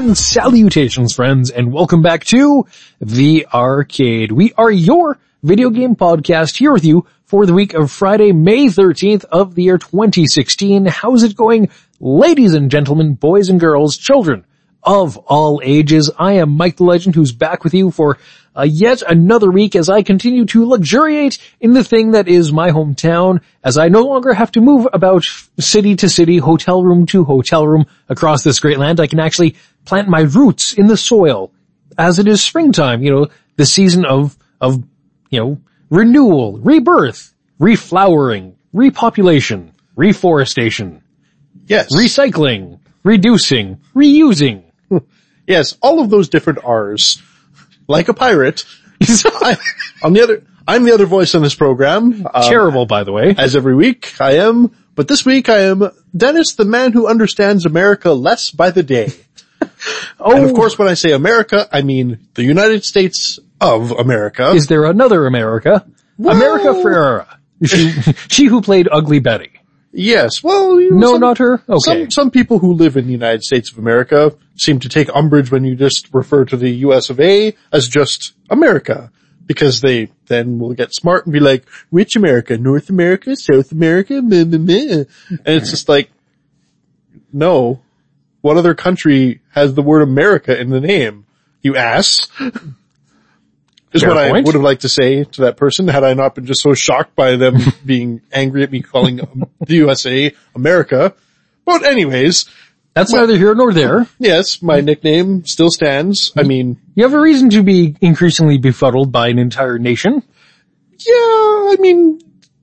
and salutations, friends, and welcome back to The Arcade. We are your video game podcast here with you for the week of Friday, May 13th of the year 2016. How's it going, ladies and gentlemen, boys and girls, children of all ages? I am Mike the Legend, who's back with you for yet another week as I continue to luxuriate in the thing that is my hometown, as I no longer have to move about city to city, hotel room to hotel room across this great land. I can actually plant my roots in the soil as it is springtime, the season of renewal, rebirth, reflowering, repopulation, reforestation. Yes. Recycling, reducing, reusing. Yes, all of those different R's. Like a pirate. I'm the other voice on this program. Terrible, by the way. As every week I am, but this week I am Dennis, the man who understands America less by the day. And of course when I say America, I mean the United States of America. Is there another America? Well, America Ferrera. She who played Ugly Betty. Yes, well... not her? Okay. Some people who live in the United States of America seem to take umbrage when you just refer to the US of A as just America. Because they then will get smart and be like, which America? North America? South America? Meh, meh, meh. And it's just like, no. What other country has the word America in the name? You ass. Is what I would have liked to say to that person had I not been just so shocked by them being angry at me calling the USA America. But anyways. That's neither here nor there. Yes, my nickname still stands. I mean. You have a reason to be increasingly befuddled by an entire nation. Yeah, I mean.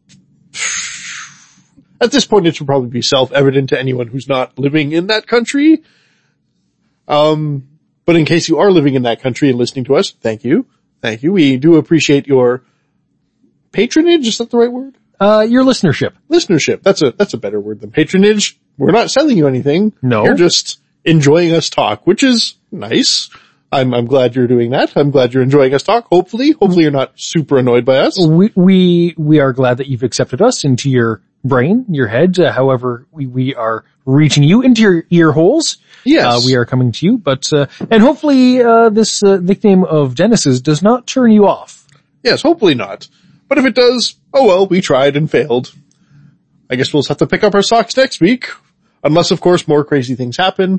At this point it should probably be self-evident to anyone who's not living in that country. But in case you are living in that country and listening to us, thank you. Thank you. We do appreciate your patronage. Is that the right word? Your listenership. Listenership. That's a better word than patronage. We're not selling you anything. No. You're just enjoying us talk, which is nice. I'm glad you're doing that. I'm glad you're enjoying us talk. Hopefully you're not super annoyed by us. We are glad that you've accepted us into your brain, your head, however we are reaching you into your ear holes. Yes. We are coming to you, but, and hopefully, this, nickname of Dennis's does not turn you off. Yes, hopefully not. But if it does, oh well, we tried and failed. I guess we'll just have to pick up our socks next week. Unless, of course, more crazy things happen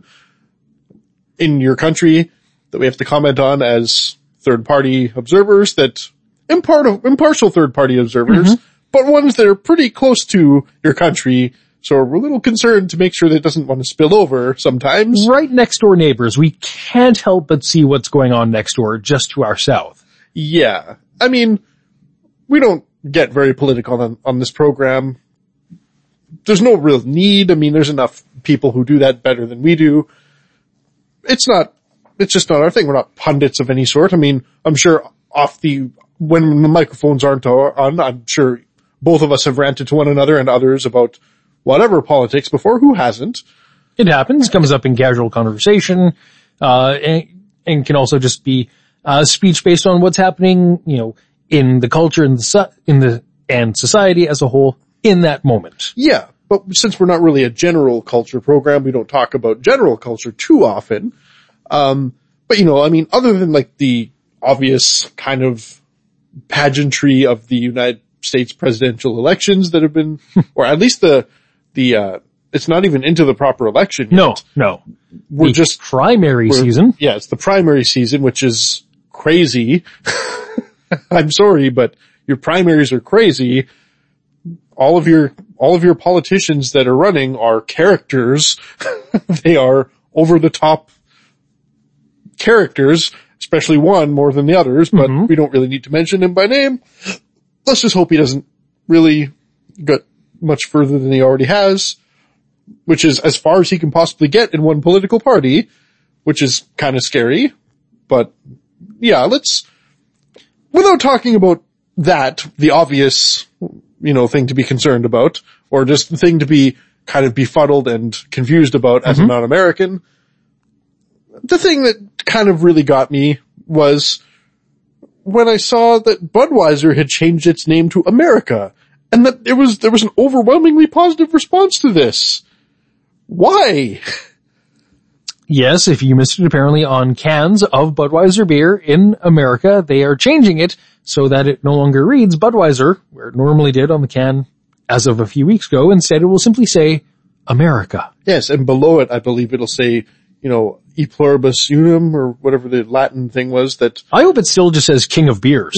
in your country that we have to comment on as third-party observers impartial third-party observers, but ones that are pretty close to your country. So we're a little concerned to make sure that it doesn't want to spill over sometimes. Right next door neighbors. We can't help but see what's going on next door just to our south. Yeah. I mean, we don't get very political on this program. There's no real need. I mean, there's enough people who do that better than we do. It's just not our thing. We're not pundits of any sort. I mean, I'm sure when the microphones aren't on, I'm sure both of us have ranted to one another and others about whatever politics before. Who hasn't? It happens, comes up in casual conversation, and can also just be, speech based on what's happening, in the culture and society as a whole in that moment. Yeah. But since we're not really a general culture program, we don't talk about general culture too often. But I mean, other than like the obvious kind of pageantry of the United States presidential elections that have been, or at least it's not even into the proper election yet. No. We're just primary season. Yeah, it's the primary season, which is crazy. I'm sorry, but your primaries are crazy. All of your politicians that are running are characters. They are over the top characters, especially one more than the others, but we don't really need to mention him by name. Let's just hope he doesn't really get much further than he already has, which is as far as he can possibly get in one political party, which is kind of scary. But yeah, without talking about that, the obvious, thing to be concerned about, or just the thing to be kind of befuddled and confused about as a non-American, the thing that kind of really got me was when I saw that Budweiser had changed its name to America, and that there was an overwhelmingly positive response to this. Why? Yes, if you missed it, apparently on cans of Budweiser beer in America, they are changing it so that it no longer reads Budweiser, where it normally did on the can as of a few weeks ago. Instead, it will simply say America. Yes, and below it, I believe it'll say, E pluribus unum, or whatever the Latin thing was that... I hope it still just says King of Beers.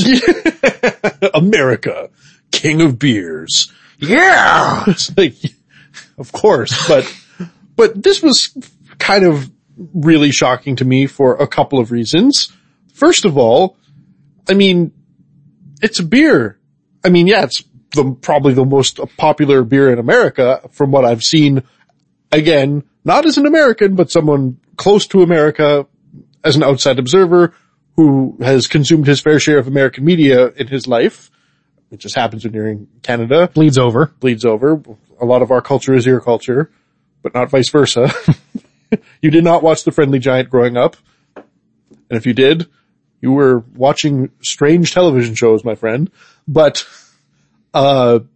America, King of Beers. Yeah! It's like, of course, but this was kind of really shocking to me for a couple of reasons. First of all, I mean, it's a beer. I mean, yeah, it's probably the most popular beer in America from what I've seen. Again, not as an American, but someone close to America as an outside observer who has consumed his fair share of American media in his life. It just happens when you're in Canada. Bleeds over. A lot of our culture is your culture, but not vice versa. You did not watch The Friendly Giant growing up. And if you did, you were watching strange television shows, my friend. But, the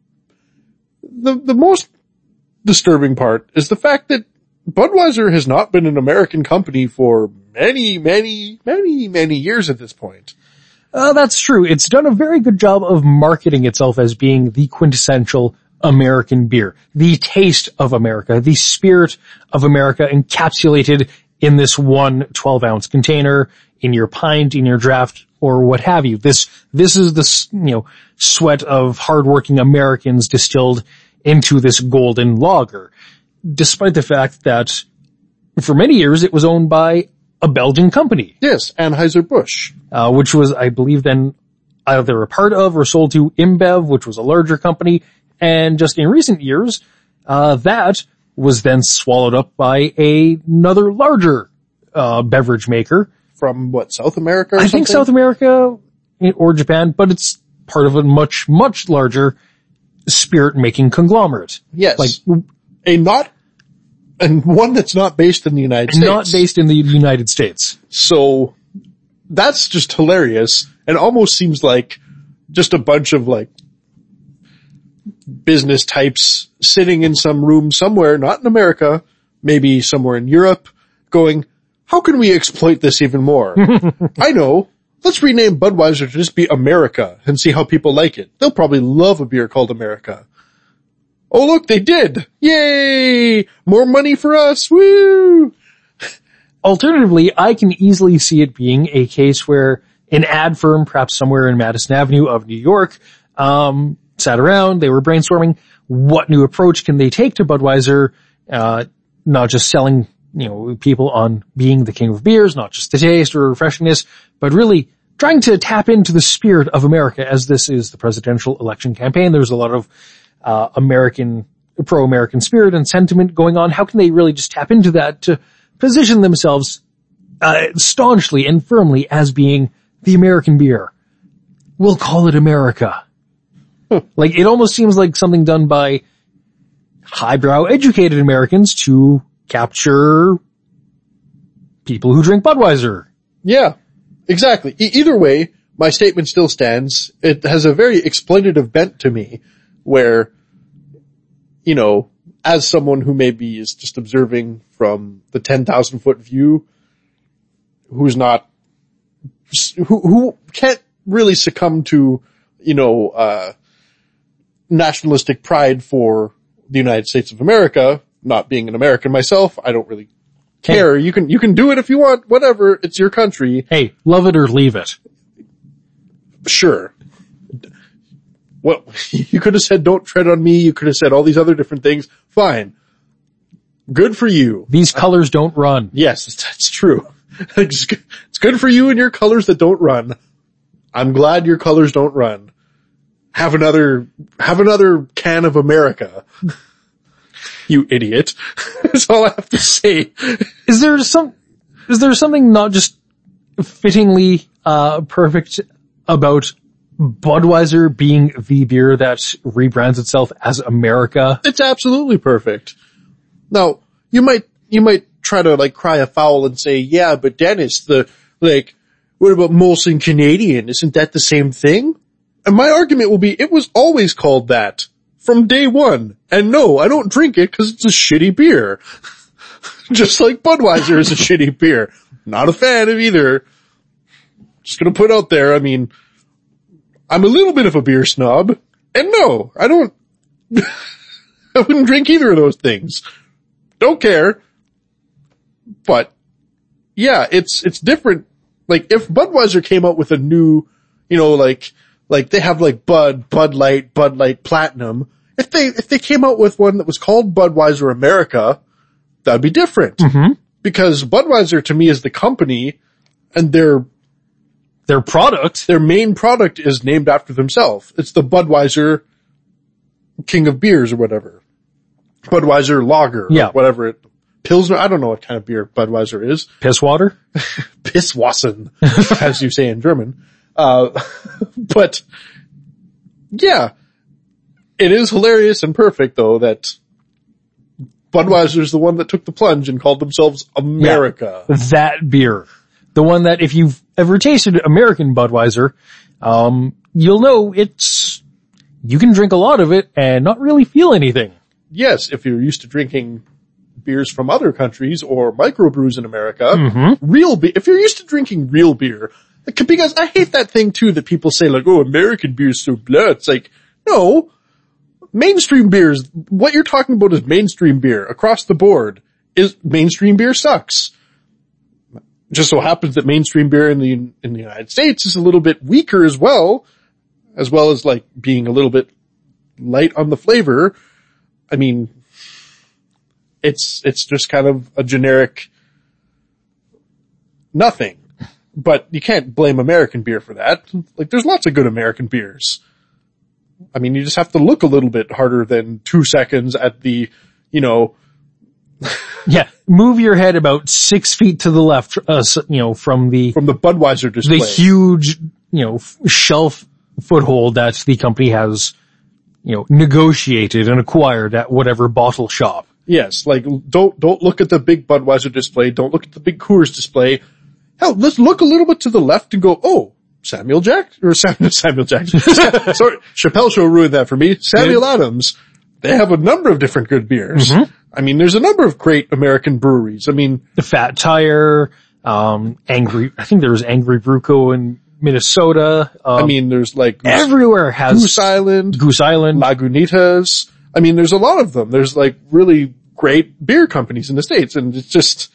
most disturbing part is the fact that Budweiser has not been an American company for many, many, many, many years at this point. That's true. It's done a very good job of marketing itself as being the quintessential American beer, the taste of America, the spirit of America encapsulated in this one 12-ounce container, in your pint, in your draft, or what have you. This is the, sweat of hardworking Americans distilled into this golden lager, despite the fact that for many years it was owned by a Belgian company. Yes, Anheuser-Busch. Which was, I believe, then either a part of or sold to InBev, which was a larger company. And just in recent years, that was then swallowed up by another larger, beverage maker. From what, South America or something? I think South America or Japan, but it's part of a much, much larger spirit-making conglomerate. Yes. And one that's not based in the United States. Not based in the United States. So, that's just hilarious, and almost seems like just a bunch of business types sitting in some room somewhere, not in America, maybe somewhere in Europe, going, how can we exploit this even more? I know. Let's rename Budweiser to just be America and see how people like it. They'll probably love a beer called America. Oh look, they did! Yay! More money for us! Woo! Alternatively, I can easily see it being a case where an ad firm, perhaps somewhere in Madison Avenue of New York, sat around, they were brainstorming what new approach can they take to Budweiser, not just selling, people on being the king of beers, not just the taste or refreshingness, but really trying to tap into the spirit of America. As this is the presidential election campaign, there's a lot of pro-American spirit and sentiment going on. How can they really just tap into that to position themselves staunchly and firmly as being the American beer? We'll call it America. It almost seems like something done by highbrow educated Americans to capture people who drink Budweiser. Yeah, exactly. Either way, my statement still stands. It has a very exploitative bent to me where, as someone who maybe is just observing from the 10,000 foot view, who can't really succumb to, nationalistic pride for the United States of America, not being an American myself, I don't really care. Hey, you can do it if you want, whatever, it's your country. Hey, love it or leave it. Sure. Well, you could have said don't tread on me, you could have said all these other different things. Fine. Good for you. These colors don't run. Yes, that's true. It's good for you and your colors that don't run. I'm glad your colors don't run. Have another can of America. You idiot. That's all I have to say. Is there something not just fittingly, perfect about Budweiser being the beer that rebrands itself as America? It's absolutely perfect. Now, you might try to cry foul and say, yeah, but Dennis, what about Molson Canadian? Isn't that the same thing? And my argument will be, it was always called that from day one. And no, I don't drink it because it's a shitty beer. Just like Budweiser is a shitty beer. Not a fan of either. Just gonna put out there, I mean, I'm a little bit of a beer snob, and no, I wouldn't drink either of those things. Don't care. But, yeah, it's different. Like, if Budweiser came out with a new, like they have like Bud Light Platinum, if they came out with one that was called Budweiser America, that'd be different. Mm-hmm. Because Budweiser to me is the company, and their product, their main product is named after themselves. It's the Budweiser King of Beers or whatever. Budweiser Lager or whatever Pilsner, I don't know what kind of beer Budweiser is. Piss water? Pisswasser, as you say in German. But yeah, it is hilarious and perfect though that Budweiser's the one that took the plunge and called themselves America. Yeah, that beer. The one that if you've ever tasted American Budweiser, you'll know you can drink a lot of it and not really feel anything. Yes, if you're used to drinking beers from other countries or microbrews in America, if you're used to drinking real beer, because I hate that thing too that people say like, oh, American beer's so blah. It's like, no, mainstream beers, what you're talking about is mainstream beer across the board. Mainstream beer sucks. Just so happens that mainstream beer in the United States is a little bit weaker as well as like being a little bit light on the flavor. I mean, it's just kind of a generic nothing. But you can't blame American beer for that. Like, there's lots of good American beers. I mean, you just have to look a little bit harder than 2 seconds at the, Yeah, move your head about 6 feet to the left, from the Budweiser display. The huge, shelf foothold that the company has, negotiated and acquired at whatever bottle shop. Yes, like, don't look at the big Budweiser display, don't look at the big Coors display. Hell, let's look a little bit to the left and go, oh, Samuel Jackson. Sorry, Chappelle Show ruined that for me. Samuel Adams. They have a number of different good beers. Mm-hmm. I mean, there's a number of great American breweries. I mean, the Fat Tire, I think there was Angry Bruco in Minnesota. I mean, there's like everywhere has Goose Island, Lagunitas. I mean, there's a lot of them. There's like really great beer companies in the States, and it's just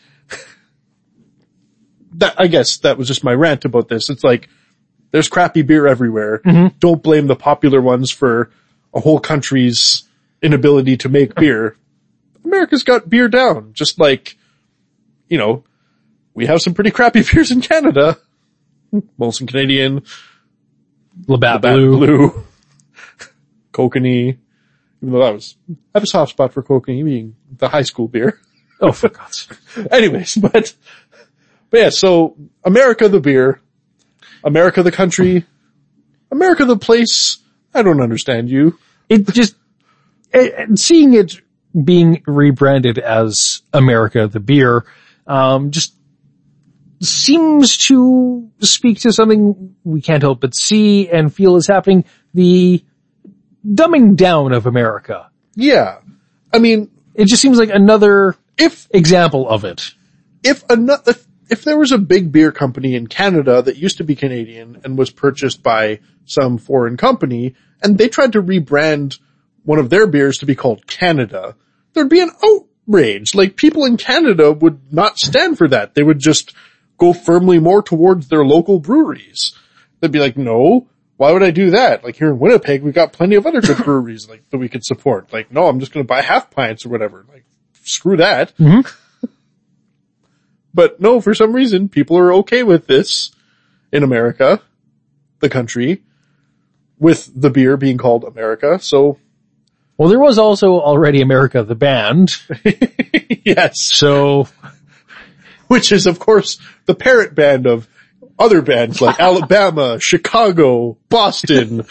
that. I guess that was just my rant about this. It's like there's crappy beer everywhere. Mm-hmm. Don't blame the popular ones for a whole country's inability to make beer. America's got beer down. Just like, we have some pretty crappy beers in Canada. Molson Canadian, Labatt Blue, Kokanee. Even though I have a soft spot for Kokanee being the high school beer. Oh, for God's sake. Anyways, but yeah, so America the beer, America the country, America the place. I don't understand you. It just, seeing it being rebranded as America the beer, just seems to speak to something we can't help but see and feel is happening, the dumbing down of America. Yeah. I mean, it just seems like another example of it. If there was a big beer company in Canada that used to be Canadian and was purchased by some foreign company, and they tried to rebrand one of their beers to be called Canada, there'd be an outrage. Like, people in Canada would not stand for that. They would just go firmly more towards their local breweries. They'd be like, no, why would I do that? Like, here in Winnipeg, we've got plenty of other good breweries like that we could support. Like, no, I'm just going to buy half pints or whatever. Like, screw that. Mm-hmm. But no, for some reason, people are okay with this in America, the country, with the beer being called America. So, well, there was also already America the band. Yes. So, which is, of course, the parent band of other bands like Alabama, Chicago, Boston,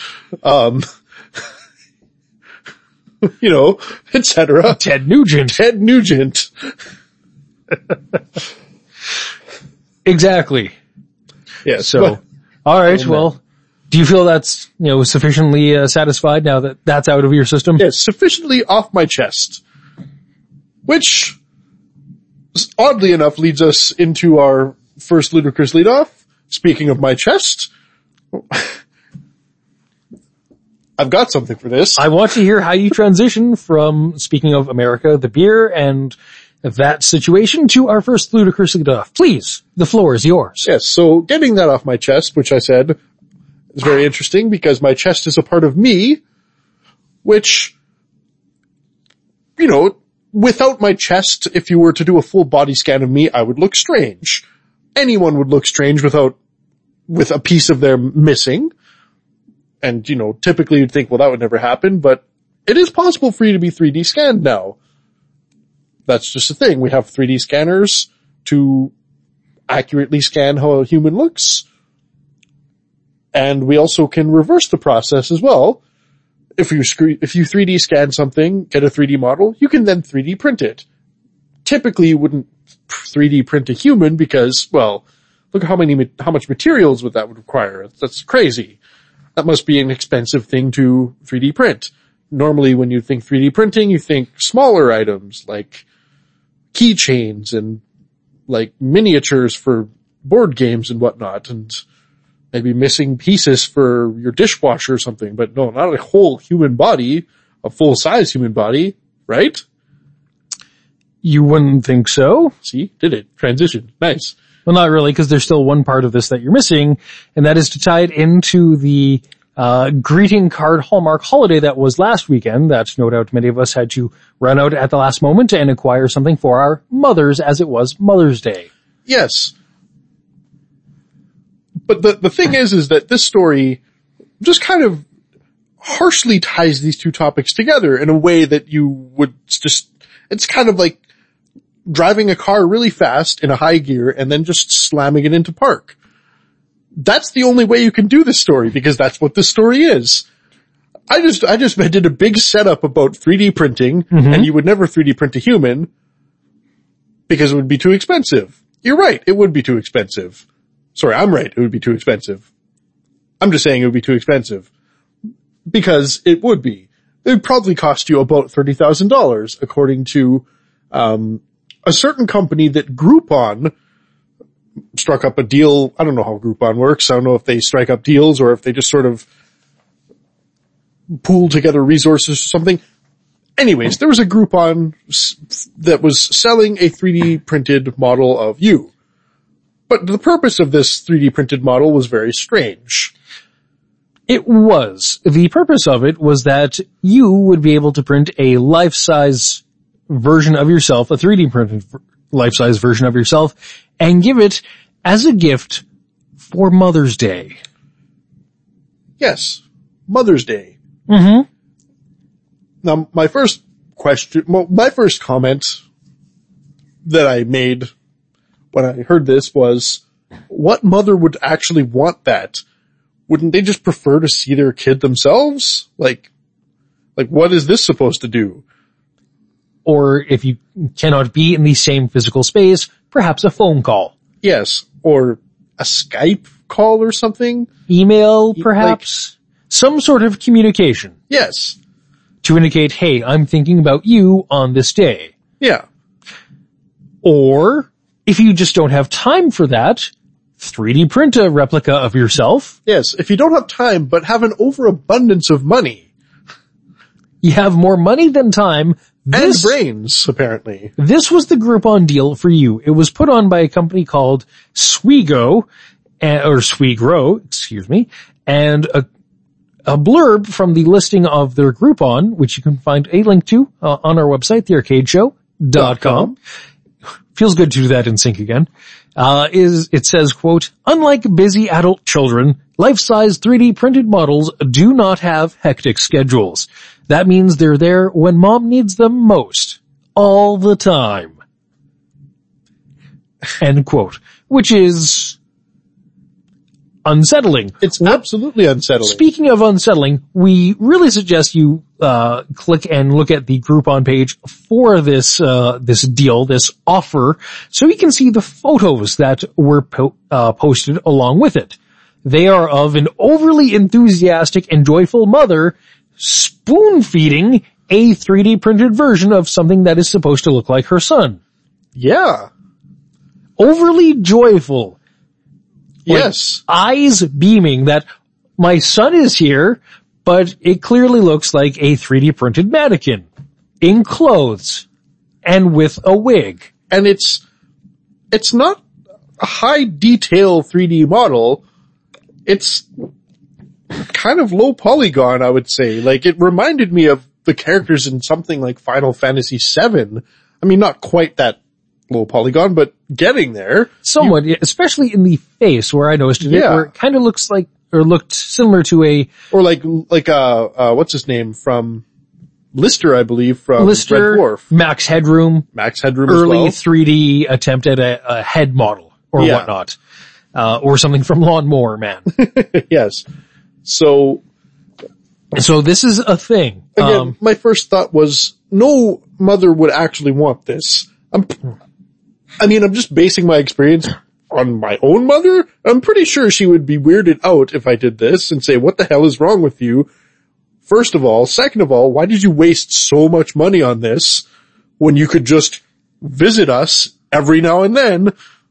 etc. Ted Nugent. Exactly. Yeah. So, all right. Well, do you feel that's, sufficiently satisfied now that that's out of your system? Yes, sufficiently off my chest. Which, oddly enough leads us into our first ludicrous leadoff. Speaking of my chest, I've got something for this. I want to hear how you transition from, speaking of America, the beer and that situation, to our first ludicrous leadoff. Please, the floor is yours. Yes, so getting that off my chest, which I said is very interesting because my chest is a part of me, which, you know, without my chest, if you were to do a full body scan of me, I would look strange. Anyone would look strange with a piece of their missing. And, you know, typically you'd think, well, that would never happen, but it is possible for you to be 3D scanned now. That's just a thing. We have 3D scanners to accurately scan how a human looks. And we also can reverse the process as well. If you 3D scan something, get a 3D model, you can then 3D print it. Typically you wouldn't 3D print a human because, well, look at how much materials that would require. That's crazy. That must be an expensive thing to 3D print. Normally when you think 3D printing, you think smaller items like keychains and like miniatures for board games and whatnot, and maybe missing pieces for your dishwasher or something. But no, not a whole human body, a full-size human body, right? You wouldn't think so. See, did it. Transition. Nice. Well, not really, because there's still one part of this that you're missing, and that is to tie it into the greeting card Hallmark holiday that was last weekend, that no doubt many of us had to run out at the last moment and acquire something for our mothers, as it was Mother's Day. Yes. But the thing is that this story just kind of harshly ties these two topics together in a way that you would just, it's kind of like driving a car really fast in a high gear and then just slamming it into park. That's the only way you can do this story, because that's what this story is. I just did a big setup about 3D printing, and you would never 3D print a human because it would be too expensive. You're right, it would be too expensive. Sorry, I'm right, it would be too expensive. I'm just saying it would be too expensive. Because it would be. It would probably cost you about $30,000, according to a certain company that Groupon struck up a deal. I don't know how Groupon works. I don't know if they strike up deals or if they just sort of pool together resources or something. Anyways, there was a Groupon that was selling a 3D printed model of you. But the purpose of this 3D printed model was very strange. It was. The purpose of it was that you would be able to print a life-size version of yourself, a 3D printed life-size version of yourself, and give it as a gift for Mother's Day. Yes. Mother's Day. Mm-hmm. Now, my first comment that I made when I heard this was, what mother would actually want that? Wouldn't they just prefer to see their kid themselves? Like what is this supposed to do? Or if you cannot be in the same physical space, perhaps a phone call. Yes. Or a Skype call or something. Email, perhaps. Some sort of communication. Yes. To indicate, hey, I'm thinking about you on this day. Yeah. Or, if you just don't have time for that, 3D print a replica of yourself. Yes. If you don't have time, but have an overabundance of money. You have more money than time. And brains, apparently. This was the Groupon deal for you. It was put on by a company called Swigro, excuse me, and a blurb from the listing of their Groupon, which you can find a link to on our website, thearcadeshow.com. Feels good to do that in sync again. It says, quote, unlike busy adult children, life-size 3D printed models do not have hectic schedules. That means they're there when mom needs them most. All the time. End quote. Which is unsettling. It's absolutely unsettling. Speaking of unsettling, we really suggest you click and look at the Groupon page for this deal, this offer, so you can see the photos that were posted along with it. They are of an overly enthusiastic and joyful mother spoon-feeding a 3D printed version of something that is supposed to look like her son. Yeah. overly joyful. Yes. Eyes beaming that my son is here, but it clearly looks like a 3D printed mannequin in clothes and with a wig. And it's not a high detail 3D model. It's kind of low polygon, I would say. Like, it reminded me of the characters in something like Final Fantasy VII. I mean, not quite that low polygon, but getting there. Somewhat, especially in the face where I noticed it, Yeah. where it kind of looks like, or looked similar to a Or like what's his name from Lister, I believe, from Lister, Red Dwarf. Max Headroom, Max Headroom early as 3D attempt at a head model or Yeah. whatnot. Or something from Lawnmower Man. well. Yes. So This is a thing. again, my first thought was no mother would actually want this. I'm just basing my experience on my own mother. I'm pretty sure she would be weirded out if I did this and say, what the hell is wrong with you? First of all. Second of all, why did you waste so much money on this when you could just visit us every now and then?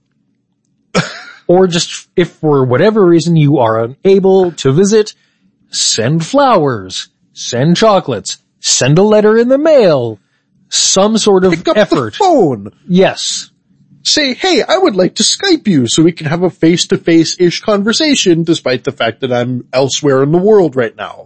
Or just, if for whatever reason you are unable to visit, send flowers, send chocolates, send a letter in the mail, some sort of Pick up effort. the phone. Yes. Say, hey, I would like to Skype you so we can have a face-to-face-ish conversation despite the fact that I'm elsewhere in the world right now.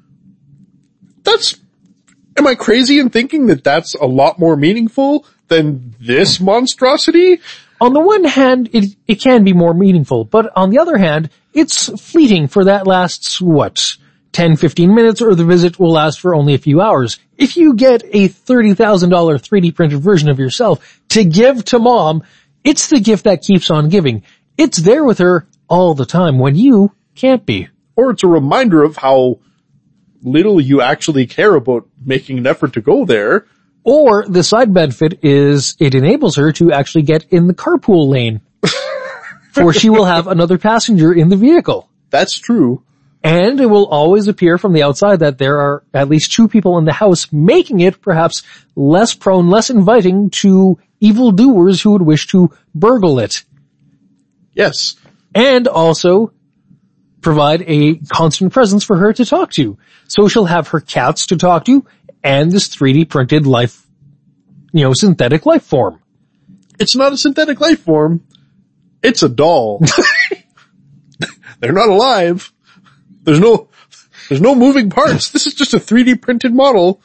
Am I crazy in thinking that that's a lot more meaningful than this monstrosity? On the one hand, it can be more meaningful, but on the other hand, it's fleeting for that lasts, 10, 15 minutes, or the visit will last for only a few hours. If you get a $30,000 3D printed version of yourself to give to mom, it's the gift that keeps on giving. It's there with her all the time when you can't be. Or it's a reminder of how little you actually care about making an effort to go there. Or the side benefit is it enables her to actually get in the carpool lane. For she will have another passenger in the vehicle. That's true. And it will always appear from the outside that there are at least two people in the house, making it perhaps less prone, less inviting to evildoers who would wish to burgle it. Yes. And also provide a constant presence for her to talk to. So she'll have her cats to talk to and this 3D printed life, synthetic life form. It's not a synthetic life form. It's a doll. They're not alive. There's no moving parts. This is just a 3D printed model.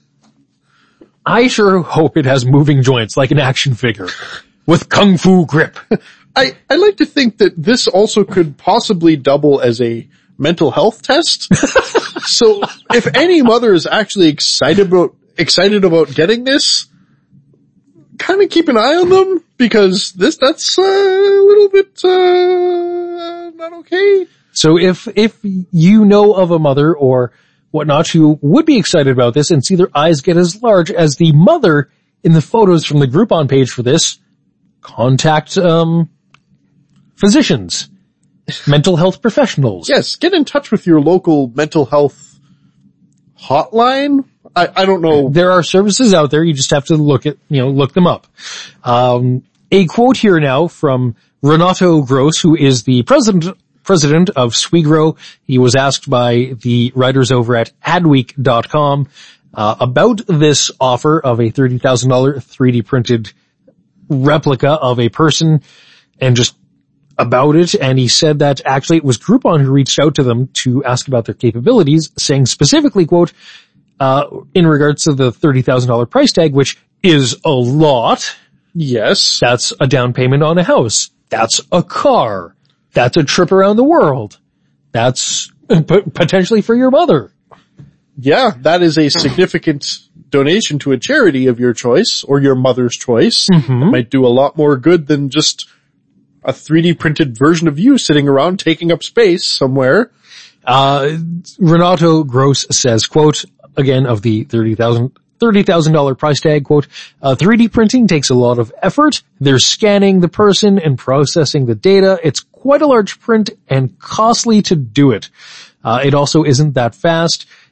I sure hope it has moving joints like an action figure with kung fu grip. I like to think that this also could possibly double as a mental health test. So if any mother is actually excited about getting this, kind of keep an eye on them because that's a little bit not okay. So if you know of a mother or whatnot who would be excited about this and see their eyes get as large as the mother in the photos from the Groupon page for this, contact physicians, mental health professionals. Yes, get in touch with your local mental health hotline. I don't know. There are services out there. You just have to look them up. A quote here now from Renato Gross, who is the president of Swigro. He was asked by the writers over at adweek.com about this offer of a $30,000 3D printed replica of a person and just about it. And he said that actually it was Groupon who reached out to them to ask about their capabilities, saying specifically, quote, in regards to the $30,000 price tag, which is a lot. Yes. That's a down payment on a house. That's a car. That's a trip around the world. That's potentially for your mother. Yeah, that is a significant donation to a charity of your choice or your mother's choice. Mm-hmm. It might do a lot more good than just a 3D printed version of you sitting around taking up space somewhere. Renato Gross says, quote, again, of the $30,000 price tag, quote, 3D printing takes a lot of effort. They're scanning the person and processing the data. It's quite a large print and costly to do it. It also isn't that fast.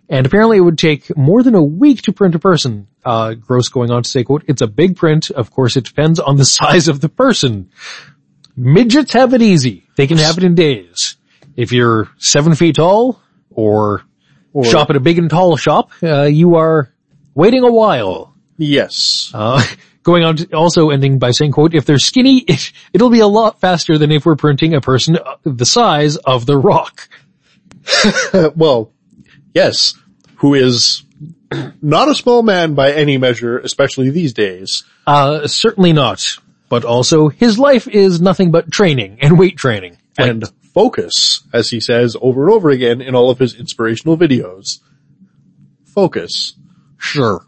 And apparently it would take more than a week to print a person. Gross going on to say, quote, "It's a big print. Of course, it depends on the size of the person. Midgets have it easy. They can have it in days. If you're 7 feet tall or shop at a big and tall shop, you are waiting a while." Yes. Going on to also ending by saying, quote, "If they're skinny, it'll be a lot faster than if we're printing a person the size of The Rock." Well, yes, who is not a small man by any measure, especially these days. Certainly not. But also, his life is nothing but training and weight training. And focus, as he says over and over again in all of his inspirational videos. Focus. Sure.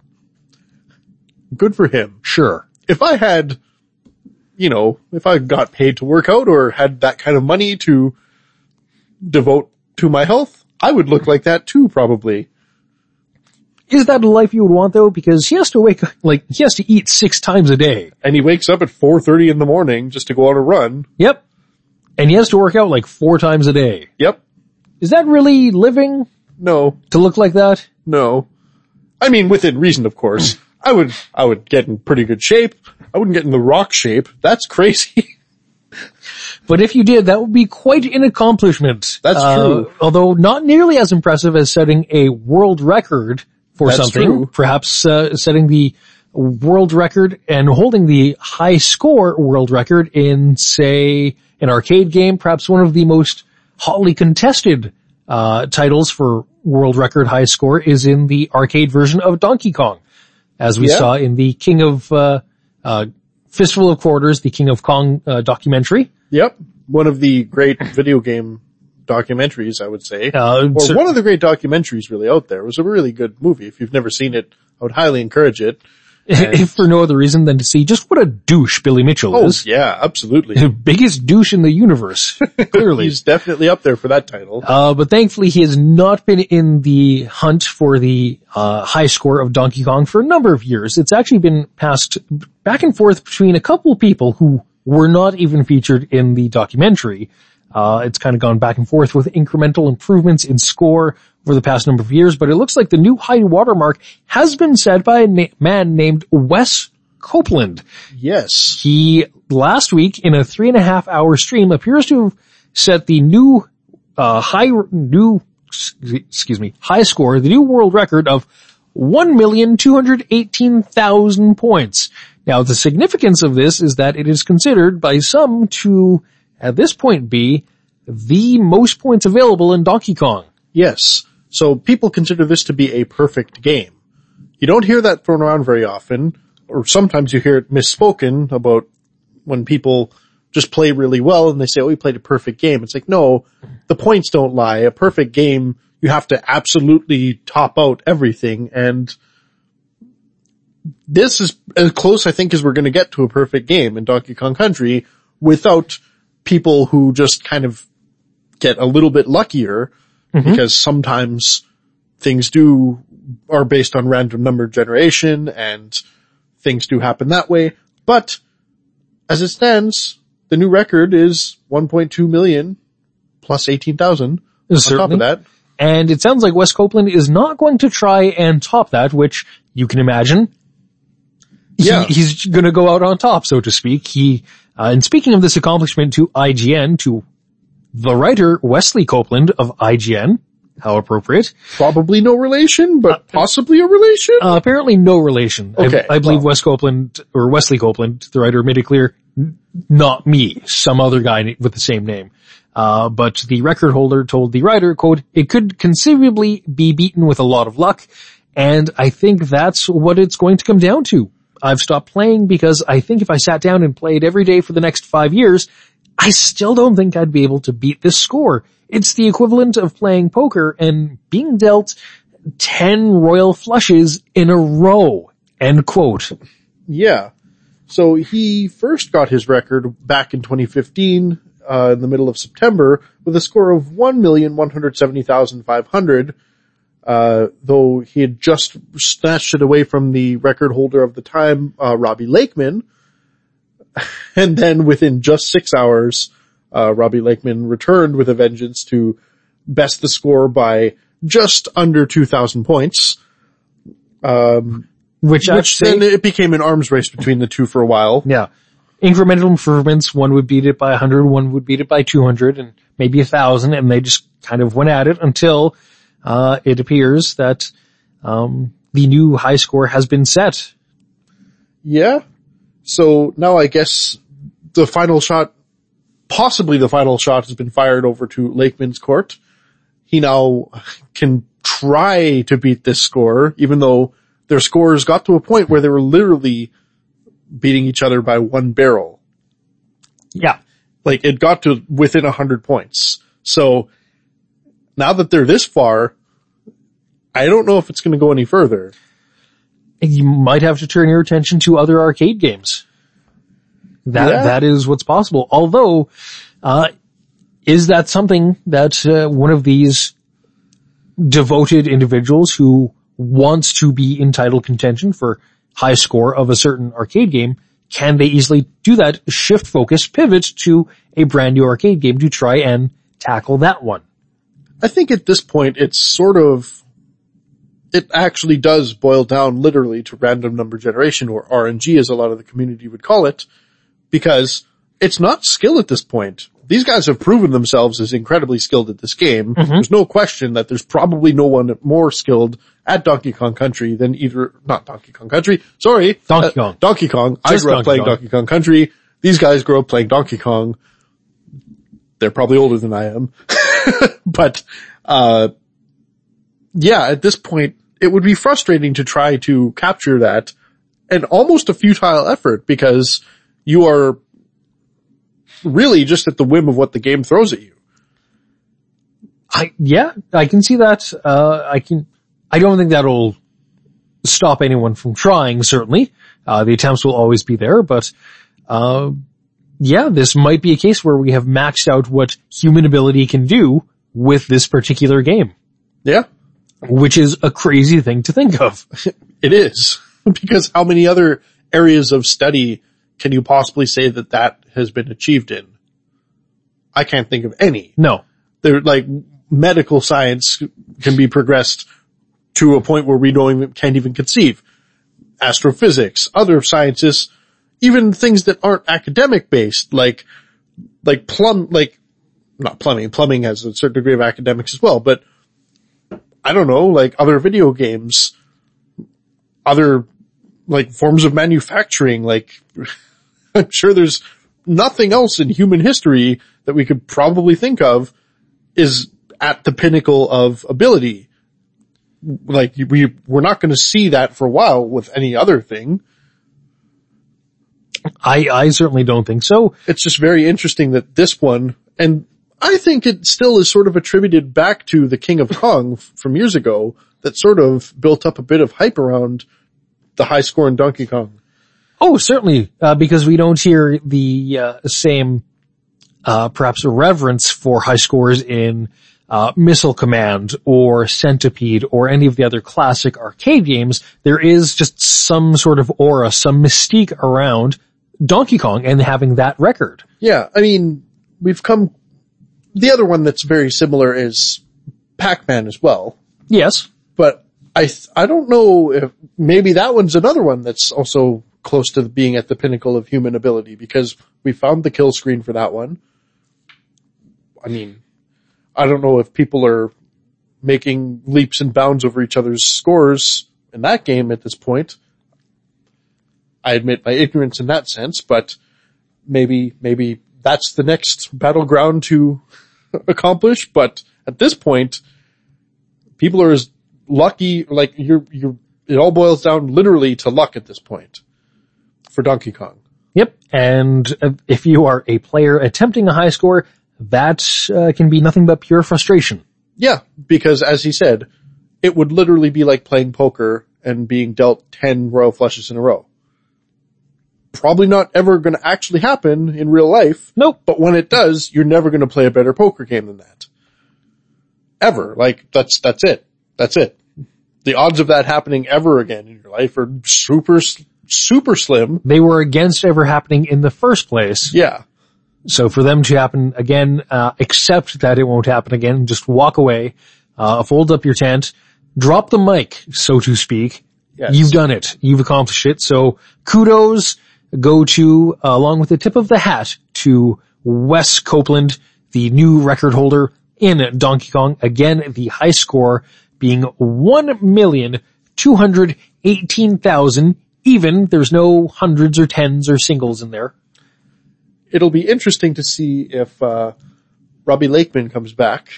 Good for him. Sure. If I had, if I got paid to work out or had that kind of money to devote to my health, I would look like that too, probably. Is that a life you would want though? Because he has to he has to eat 6 times a day. And he wakes up at 4:30 in the morning just to go on a run. Yep. And he has to work out 4 times a day. Yep. Is that really living? No. To look like that? No. I mean, within reason, of course. I would get in pretty good shape. I wouldn't get in the Rock shape. That's crazy. But if you did, that would be quite an accomplishment. That's true. Although not nearly as impressive as setting a world record for That's something. True. Perhaps setting the world record and holding the high score world record in, say, an arcade game, perhaps one of the most hotly contested titles for world record high score is in the arcade version of Donkey Kong. As we saw in the King of Fistful of Quarters, the King of Kong documentary. Yep. One of the great video game documentaries, I would say. Or one of the great documentaries really out there. It was a really good movie. If you've never seen it, I would highly encourage it. If for no other reason than to see just what a douche Billy Mitchell is. Oh, yeah, absolutely. The biggest douche in the universe, clearly. He's definitely up there for that title. But thankfully he has not been in the hunt for the high score of Donkey Kong for a number of years. It's actually been passed back and forth between a couple of people who were not even featured in the documentary. It's kind of gone back and forth with incremental improvements in score over the past number of years, but it looks like the new high watermark has been set by a man named Wes Copeland. Yes. He, last week, in a 3.5 hour stream, appears to have set the new, high score, the new world record of 1,218,000 points. Now, the significance of this is that it is considered by some to, at this point, be the most points available in Donkey Kong. Yes. So people consider this to be a perfect game. You don't hear that thrown around very often, or sometimes you hear it misspoken about when people just play really well and they say, oh, we played a perfect game. It's like, no, the points don't lie. A perfect game, you have to absolutely top out everything, and this is as close, I think, as we're going to get to a perfect game in Donkey Kong Country without people who just kind of get a little bit luckier, because sometimes things are based on random number generation and things do happen that way. But as it stands, the new record is 1.2 million plus 18,000 on top of that. And it sounds like Wes Copeland is not going to try and top that, which you can imagine. Yeah. He's gonna go out on top, so to speak. And speaking of this accomplishment to IGN, to the writer Wesley Copeland of IGN, how appropriate. Probably no relation, but possibly a relation? Apparently no relation. Okay. I believe Wesley Copeland, the writer, made it clear, not me, some other guy with the same name. But the record holder told the writer, quote, "It could conceivably be beaten with a lot of luck, and I think that's what it's going to come down to. I've stopped playing because I think if I sat down and played every day for the next 5 years, I still don't think I'd be able to beat this score. It's the equivalent of playing poker and being dealt 10 royal flushes in a row." End quote. Yeah. So he first got his record back in 2015, in the middle of September, with a score of 1,170,500, though he had just snatched it away from the record holder of the time, Robbie Lakeman. And then within just 6 hours, Robbie Lakeman returned with a vengeance to best the score by just under 2,000 points. Which then it became an arms race between the two for a while. Yeah. Incremental improvements, one would beat it by 100, one would beat it by 200, and maybe 1,000, and they just kind of went at it until it appears that the new high score has been set. Yeah. So now I guess the final shot, possibly the final shot, has been fired over to Lakeman's court. He now can try to beat this score, even though their scores got to a point where they were literally beating each other by one barrel. Yeah. Like, it got to within 100 points. So now that they're this far, I don't know if it's going to go any further. You might have to turn your attention to other arcade games. That is what's possible. Although, is that something that one of these devoted individuals who wants to be in title contention for high score of a certain arcade game, can they easily do that, shift focus, pivot to a brand new arcade game to try and tackle that one? I think at this point it actually does boil down literally to random number generation, or RNG as a lot of the community would call it, because it's not skill at this point. These guys have proven themselves as incredibly skilled at this game. Mm-hmm. There's no question that there's probably no one more skilled at Donkey Kong Country than Donkey Kong. Donkey Kong. I grew up playing Donkey Kong Country. These guys grew up playing Donkey Kong. They're probably older than I am. But, yeah, at this point, it would be frustrating to try to capture that, and almost a futile effort, because you are really just at the whim of what the game throws at you. I can see that. I don't think that'll stop anyone from trying, certainly. The attempts will always be there, but, this might be a case where we have maxed out what human ability can do with this particular game. Yeah. Which is a crazy thing to think of. It is. Because how many other areas of study can you possibly say that has been achieved in? I can't think of any. No. They're like, medical science can be progressed to a point where we can't even conceive. Astrophysics, other sciences, even things that aren't academic based, like not plumbing. Plumbing has a certain degree of academics as well, but I don't know, like other video games, other like forms of manufacturing, like I'm sure there's nothing else in human history that we could probably think of is at the pinnacle of ability. Like we're not going to see that for a while with any other thing. I certainly don't think so. It's just very interesting that this one, and I think it still is sort of attributed back to the King of Kong from years ago, that sort of built up a bit of hype around the high score in Donkey Kong. Oh, certainly, because we don't hear the same perhaps reverence for high scores in Missile Command or Centipede or any of the other classic arcade games. There is just some sort of aura, some mystique around Donkey Kong and having that record. Yeah, I mean, the other one that's very similar is Pac-Man as well. Yes. But I don't know if maybe that one's another one that's also close to being at the pinnacle of human ability, because we found the kill screen for that one. I mean, I don't know if people are making leaps and bounds over each other's scores in that game at this point. I admit my ignorance in that sense, but maybe that's the next battleground to accomplish. But at this point, people are as lucky, like it all boils down literally to luck at this point for Donkey Kong. Yep. And if you are a player attempting a high score, that can be nothing but pure frustration. Yeah, because as he said, it would literally be like playing poker and being dealt 10 royal flushes in a row. Probably not ever going to actually happen in real life. Nope. But when it does, you're never going to play a better poker game than that. Ever. Like, that's it. That's it. The odds of that happening ever again in your life are super, super slim. They were against ever happening in the first place. Yeah. So for them to happen again, accept that it won't happen again, just walk away, fold up your tent, drop the mic, so to speak. Yes. You've done it. You've accomplished it. So kudos go to, along with the tip of the hat, to Wes Copeland, the new record holder in Donkey Kong. Again, the high score being 1,218,000 even. There's no hundreds or tens or singles in there. It'll be interesting to see if Robbie Lakeman comes back.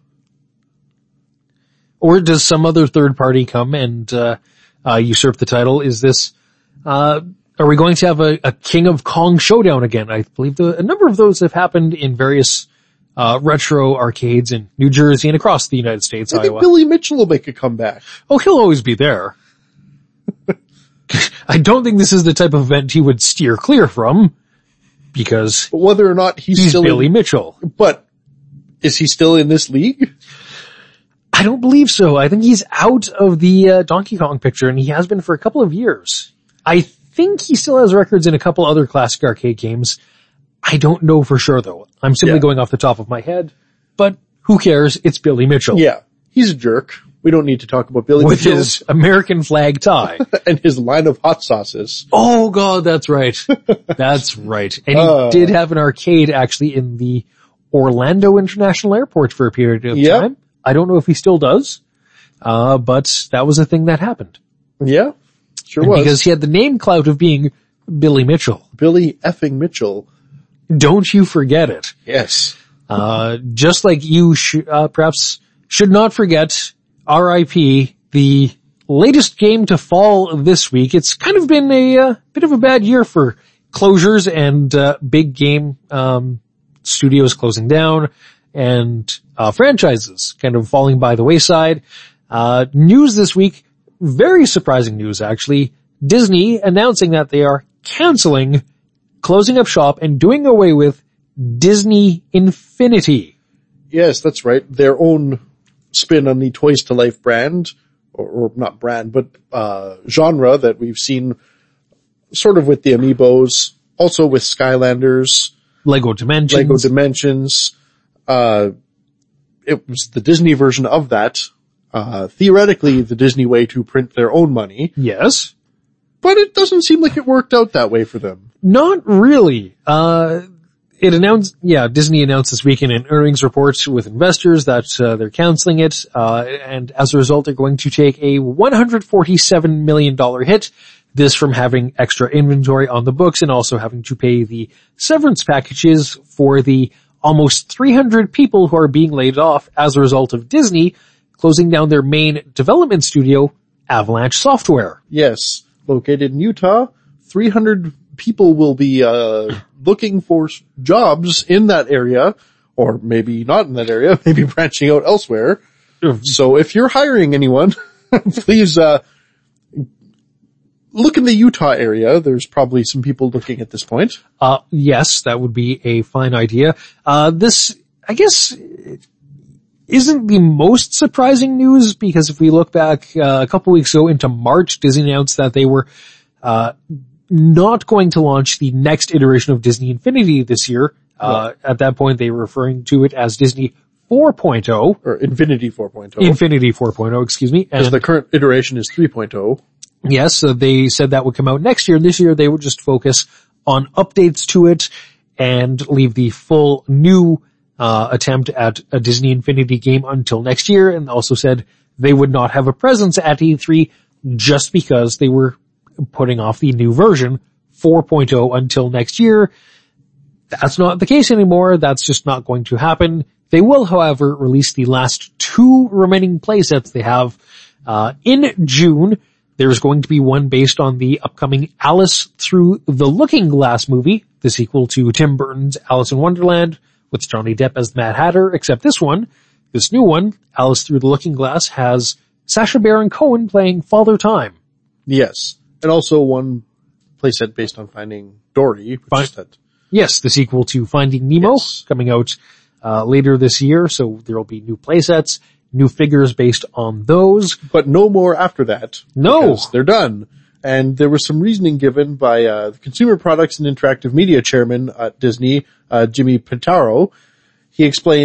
Or does some other third party come and usurp the title? Is this, are we going to have a King of Kong showdown again? I believe a number of those have happened in various retro arcades in New Jersey and across the United States, I think Iowa. Billy Mitchell will make a comeback. Oh, he'll always be there. I don't think this is the type of event he would steer clear from, because But whether or not he's still Billy Mitchell. But is he still in this league? I don't believe so. I think he's out of the Donkey Kong picture, and he has been for a couple of years. I think he still has records in a couple other classic arcade games. I don't know for sure, though. I'm simply going off the top of my head. But who cares? It's Billy Mitchell. Yeah, he's a jerk. We don't need to talk about Billy With Mitchell. his American flag tie. And his line of hot sauces. Oh God, that's right. That's right. And he did have an arcade actually in the Orlando International Airport for a period of time. I don't know if he still does. But that was a thing that happened. Yeah, sure was. Because he had the name clout of being Billy Mitchell. Billy effing Mitchell. Don't you forget it. Yes. Just like you perhaps should not forget R.I.P. the latest game to fall this week. It's kind of been a bit of a bad year for closures and big game studios closing down and franchises kind of falling by the wayside. News this week, very surprising news actually. Disney announcing that they are closing up shop and doing away with Disney Infinity. Yes, that's right. Their own spin on the Toys to Life brand, or not brand, but genre that we've seen sort of with the Amiibos, also with Skylanders, Lego Dimensions. It was the Disney version of that. Theoretically, the Disney way to print their own money. Yes. But it doesn't seem like it worked out that way for them. Not really. Disney announced this week in an earnings report with investors that they're canceling it, and as a result, they're going to take a $147 million hit. This from having extra inventory on the books and also having to pay the severance packages for the almost 300 people who are being laid off as a result of Disney closing down their main development studio, Avalanche Software. Yes, located in Utah, 300 people will be looking for jobs in that area, or maybe not in that area, maybe branching out elsewhere. So if you're hiring anyone, please look in the Utah area. There's probably some people looking at this point. Yes, that would be a fine idea. This, I guess, isn't the most surprising news, because if we look back a couple weeks ago into March, Disney announced that they were not going to launch the next iteration of Disney Infinity this year. At that point, they were referring to it as Disney 4.0. Or Infinity 4.0. Infinity 4.0, excuse me. Because the current iteration is 3.0. Yes, so they said that would come out next year. This year, they would just focus on updates to it and leave the full new attempt at a Disney Infinity game until next year, and also said they would not have a presence at E3 just because they were putting off the new version 4.0 until next year. That's not the case anymore. That's just not going to happen. They will, however, release the last 2 remaining playsets they have in June. There's going to be one based on the upcoming Alice Through the Looking Glass movie, the sequel to Tim Burton's Alice in Wonderland, with Johnny Depp as the Mad Hatter, except this new one, Alice Through the Looking Glass, has Sacha Baron Cohen playing Father Time. Yes. And also one playset based on Finding Dory. Yes, the sequel to Finding Nemo, coming out later this year, so there will be new playsets, new figures based on those. But no more after that. No. Because they're done. And there was some reasoning given by the Consumer Products and Interactive Media Chairman at Disney, Jimmy Pitaro. He explained,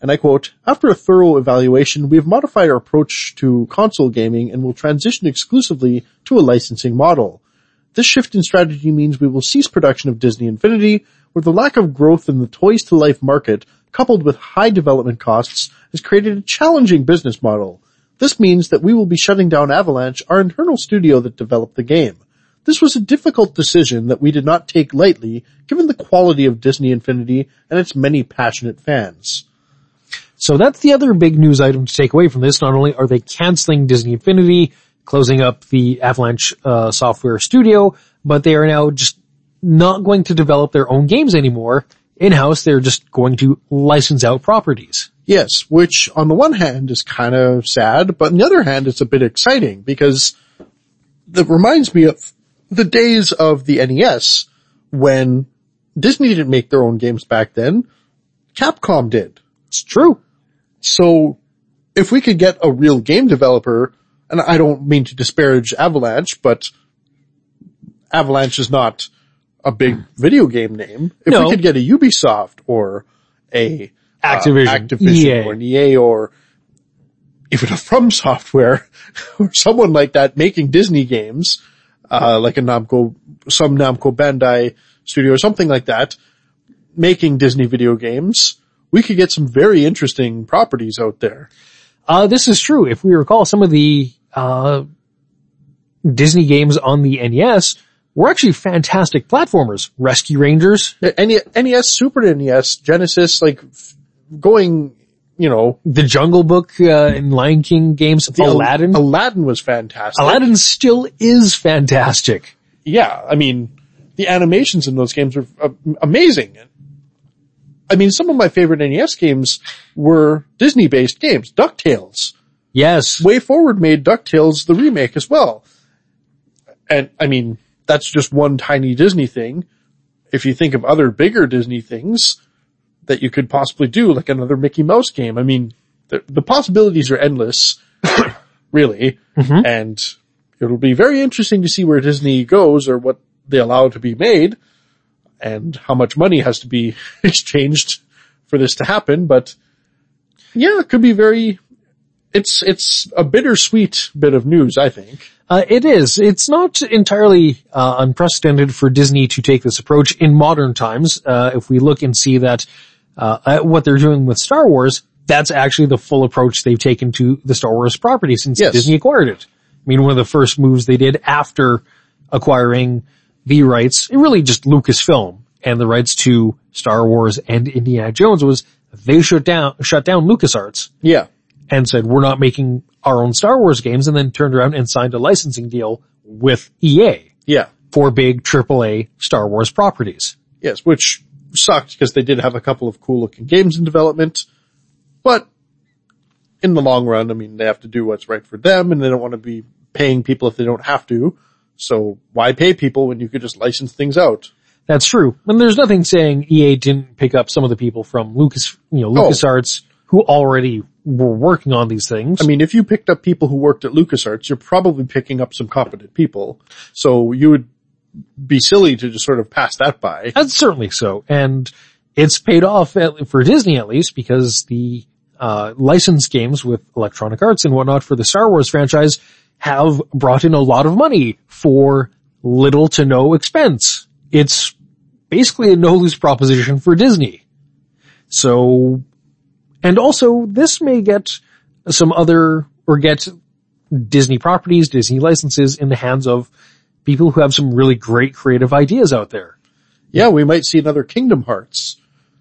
and I quote, "After a thorough evaluation, we have modified our approach to console gaming and will transition exclusively to a licensing model. This shift in strategy means we will cease production of Disney Infinity, where the lack of growth in the toys-to-life market, coupled with high development costs, has created a challenging business model. This means that we will be shutting down Avalanche, our internal studio that developed the game. This was a difficult decision that we did not take lightly, given the quality of Disney Infinity and its many passionate fans." So that's the other big news item to take away from this. Not only are they canceling Disney Infinity, closing up the Avalanche software studio, but they are now just not going to develop their own games anymore. In-house, they're just going to license out properties. Yes, which on the one hand is kind of sad, but on the other hand it's a bit exciting because it reminds me of the days of the NES when Disney didn't make their own games back then. Capcom did. It's true. So if we could get a real game developer, and I don't mean to disparage Avalanche, but Avalanche is not a big video game name. If we could get a Ubisoft or a Activision EA. or an EA or even a From Software or someone like that making Disney games, like a Namco Bandai studio or something like that, making Disney video games, we could get some very interesting properties out there. This is true. If we recall, some of the Disney games on the NES were actually fantastic platformers. Rescue Rangers. NES, Super NES, Genesis, like going, The Jungle Book and Lion King games. Aladdin. Aladdin was fantastic. Aladdin still is fantastic. Yeah, I mean, the animations in those games are amazing. I mean, some of my favorite NES games were Disney-based games. DuckTales. Yes. Way Forward made DuckTales the remake as well. And, I mean, that's just one tiny Disney thing. If you think of other bigger Disney things that you could possibly do, like another Mickey Mouse game, I mean, the possibilities are endless, really. Mm-hmm. And it'll be very interesting to see where Disney goes or what they allow to be made and how much money has to be exchanged for this to happen. But yeah, it could be it's a bittersweet bit of news, I think. It is. It's not entirely unprecedented for Disney to take this approach in modern times. If we look and see that what they're doing with Star Wars, that's actually the full approach they've taken to the Star Wars property since Disney acquired it. I mean, one of the first moves they did after acquiring the rights, really just Lucasfilm and the rights to Star Wars and Indiana Jones, was they shut down LucasArts. Yeah. And said, we're not making our own Star Wars games, and then turned around and signed a licensing deal with EA. Yeah. For big AAA Star Wars properties. Yes, which sucked because they did have a couple of cool looking games in development, but in the long run, I mean, they have to do what's right for them, and they don't want to be paying people if they don't have to. So why pay people when you could just license things out? That's true. And there's nothing saying EA didn't pick up some of the people from LucasArts who already were working on these things. I mean, if you picked up people who worked at LucasArts, you're probably picking up some competent people. So you would be silly to just sort of pass that by. That's certainly so. And it's paid off for Disney at least, because the licensed games with Electronic Arts and whatnot for the Star Wars franchise have brought in a lot of money for little to no expense. It's basically a no-lose proposition for Disney. So, and also this may get get Disney properties, Disney licenses in the hands of people who have some really great creative ideas out there. Yeah, we might see another Kingdom Hearts.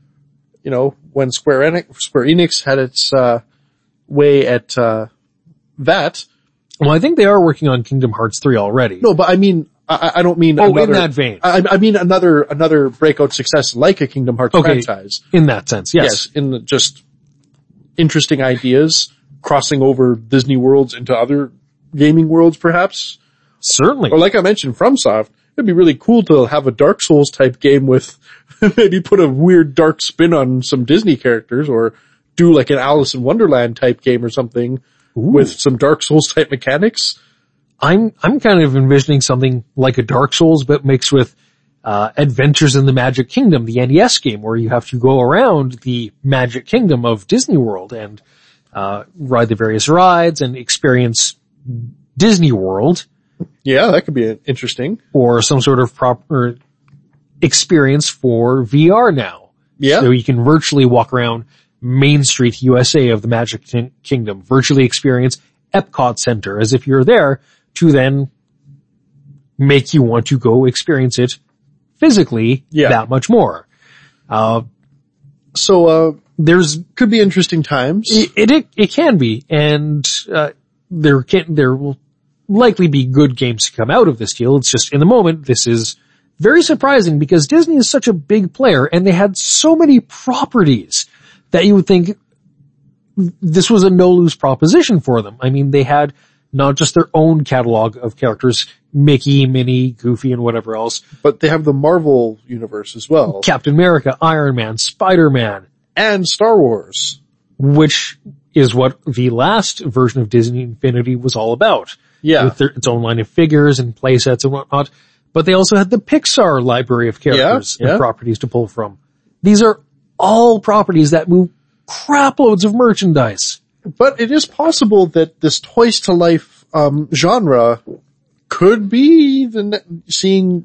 When Square Enix had its way at that. Well, I think they are working on Kingdom Hearts 3 already. No, but I mean, I don't mean in that vein. I mean another breakout success like a Kingdom Hearts franchise. In that sense, yes. In just interesting ideas, crossing over Disney worlds into other gaming worlds perhaps. Certainly. Or like I mentioned, FromSoft, it'd be really cool to have a Dark Souls type game with maybe put a weird dark spin on some Disney characters, or do like an Alice in Wonderland type game or something. Ooh. With some Dark Souls type mechanics. I'm kind of envisioning something like a Dark Souls, but mixed with Adventures in the Magic Kingdom, the NES game, where you have to go around the Magic Kingdom of Disney World and ride the various rides and experience Disney World. Yeah, that could be interesting. Or some sort of proper experience for VR now. Yeah. So you can virtually walk around Main Street, USA of the Magic Kingdom, virtually experience Epcot Center as if you're there, to then make you want to go experience it physically that much more. So could be interesting times. It can be, and there will likely be good games to come out of this deal. It's just in the moment, this is very surprising because Disney is such a big player and they had so many properties that you would think this was a no-lose proposition for them. I mean, they had not just their own catalog of characters, Mickey, Minnie, Goofy, and whatever else. But they have the Marvel universe as well. Captain America, Iron Man, Spider-Man. And Star Wars. Which is what the last version of Disney Infinity was all about. Yeah. With its own line of figures and playsets and whatnot. But they also had the Pixar library of characters and properties to pull from. These are all properties that move crap loads of merchandise. But it is possible that this Toys to Life genre could be seeing,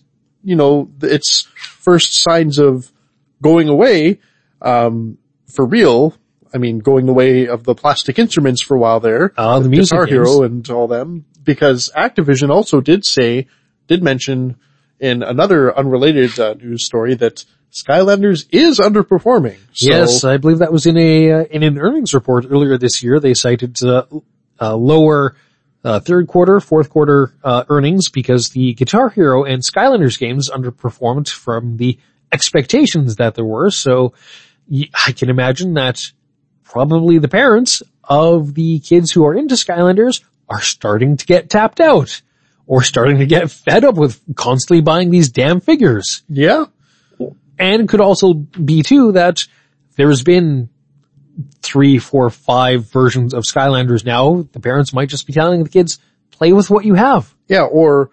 its first signs of going away for real. I mean, going away of the Plastic Instruments for a while there. The music Guitar games. Hero and all them. Because Activision also did mention in another unrelated news story that Skylanders is underperforming. So, yes, I believe that was in an earnings report earlier this year. They cited lower third quarter, fourth quarter earnings because the Guitar Hero and Skylanders games underperformed from the expectations that there were. So I can imagine that probably the parents of the kids who are into Skylanders are starting to get tapped out or starting to get fed up with constantly buying these damn figures. Yeah. And could also be too that there's been 3, 4, 5 versions of Skylanders now. The parents might just be telling the kids, play with what you have. Yeah, or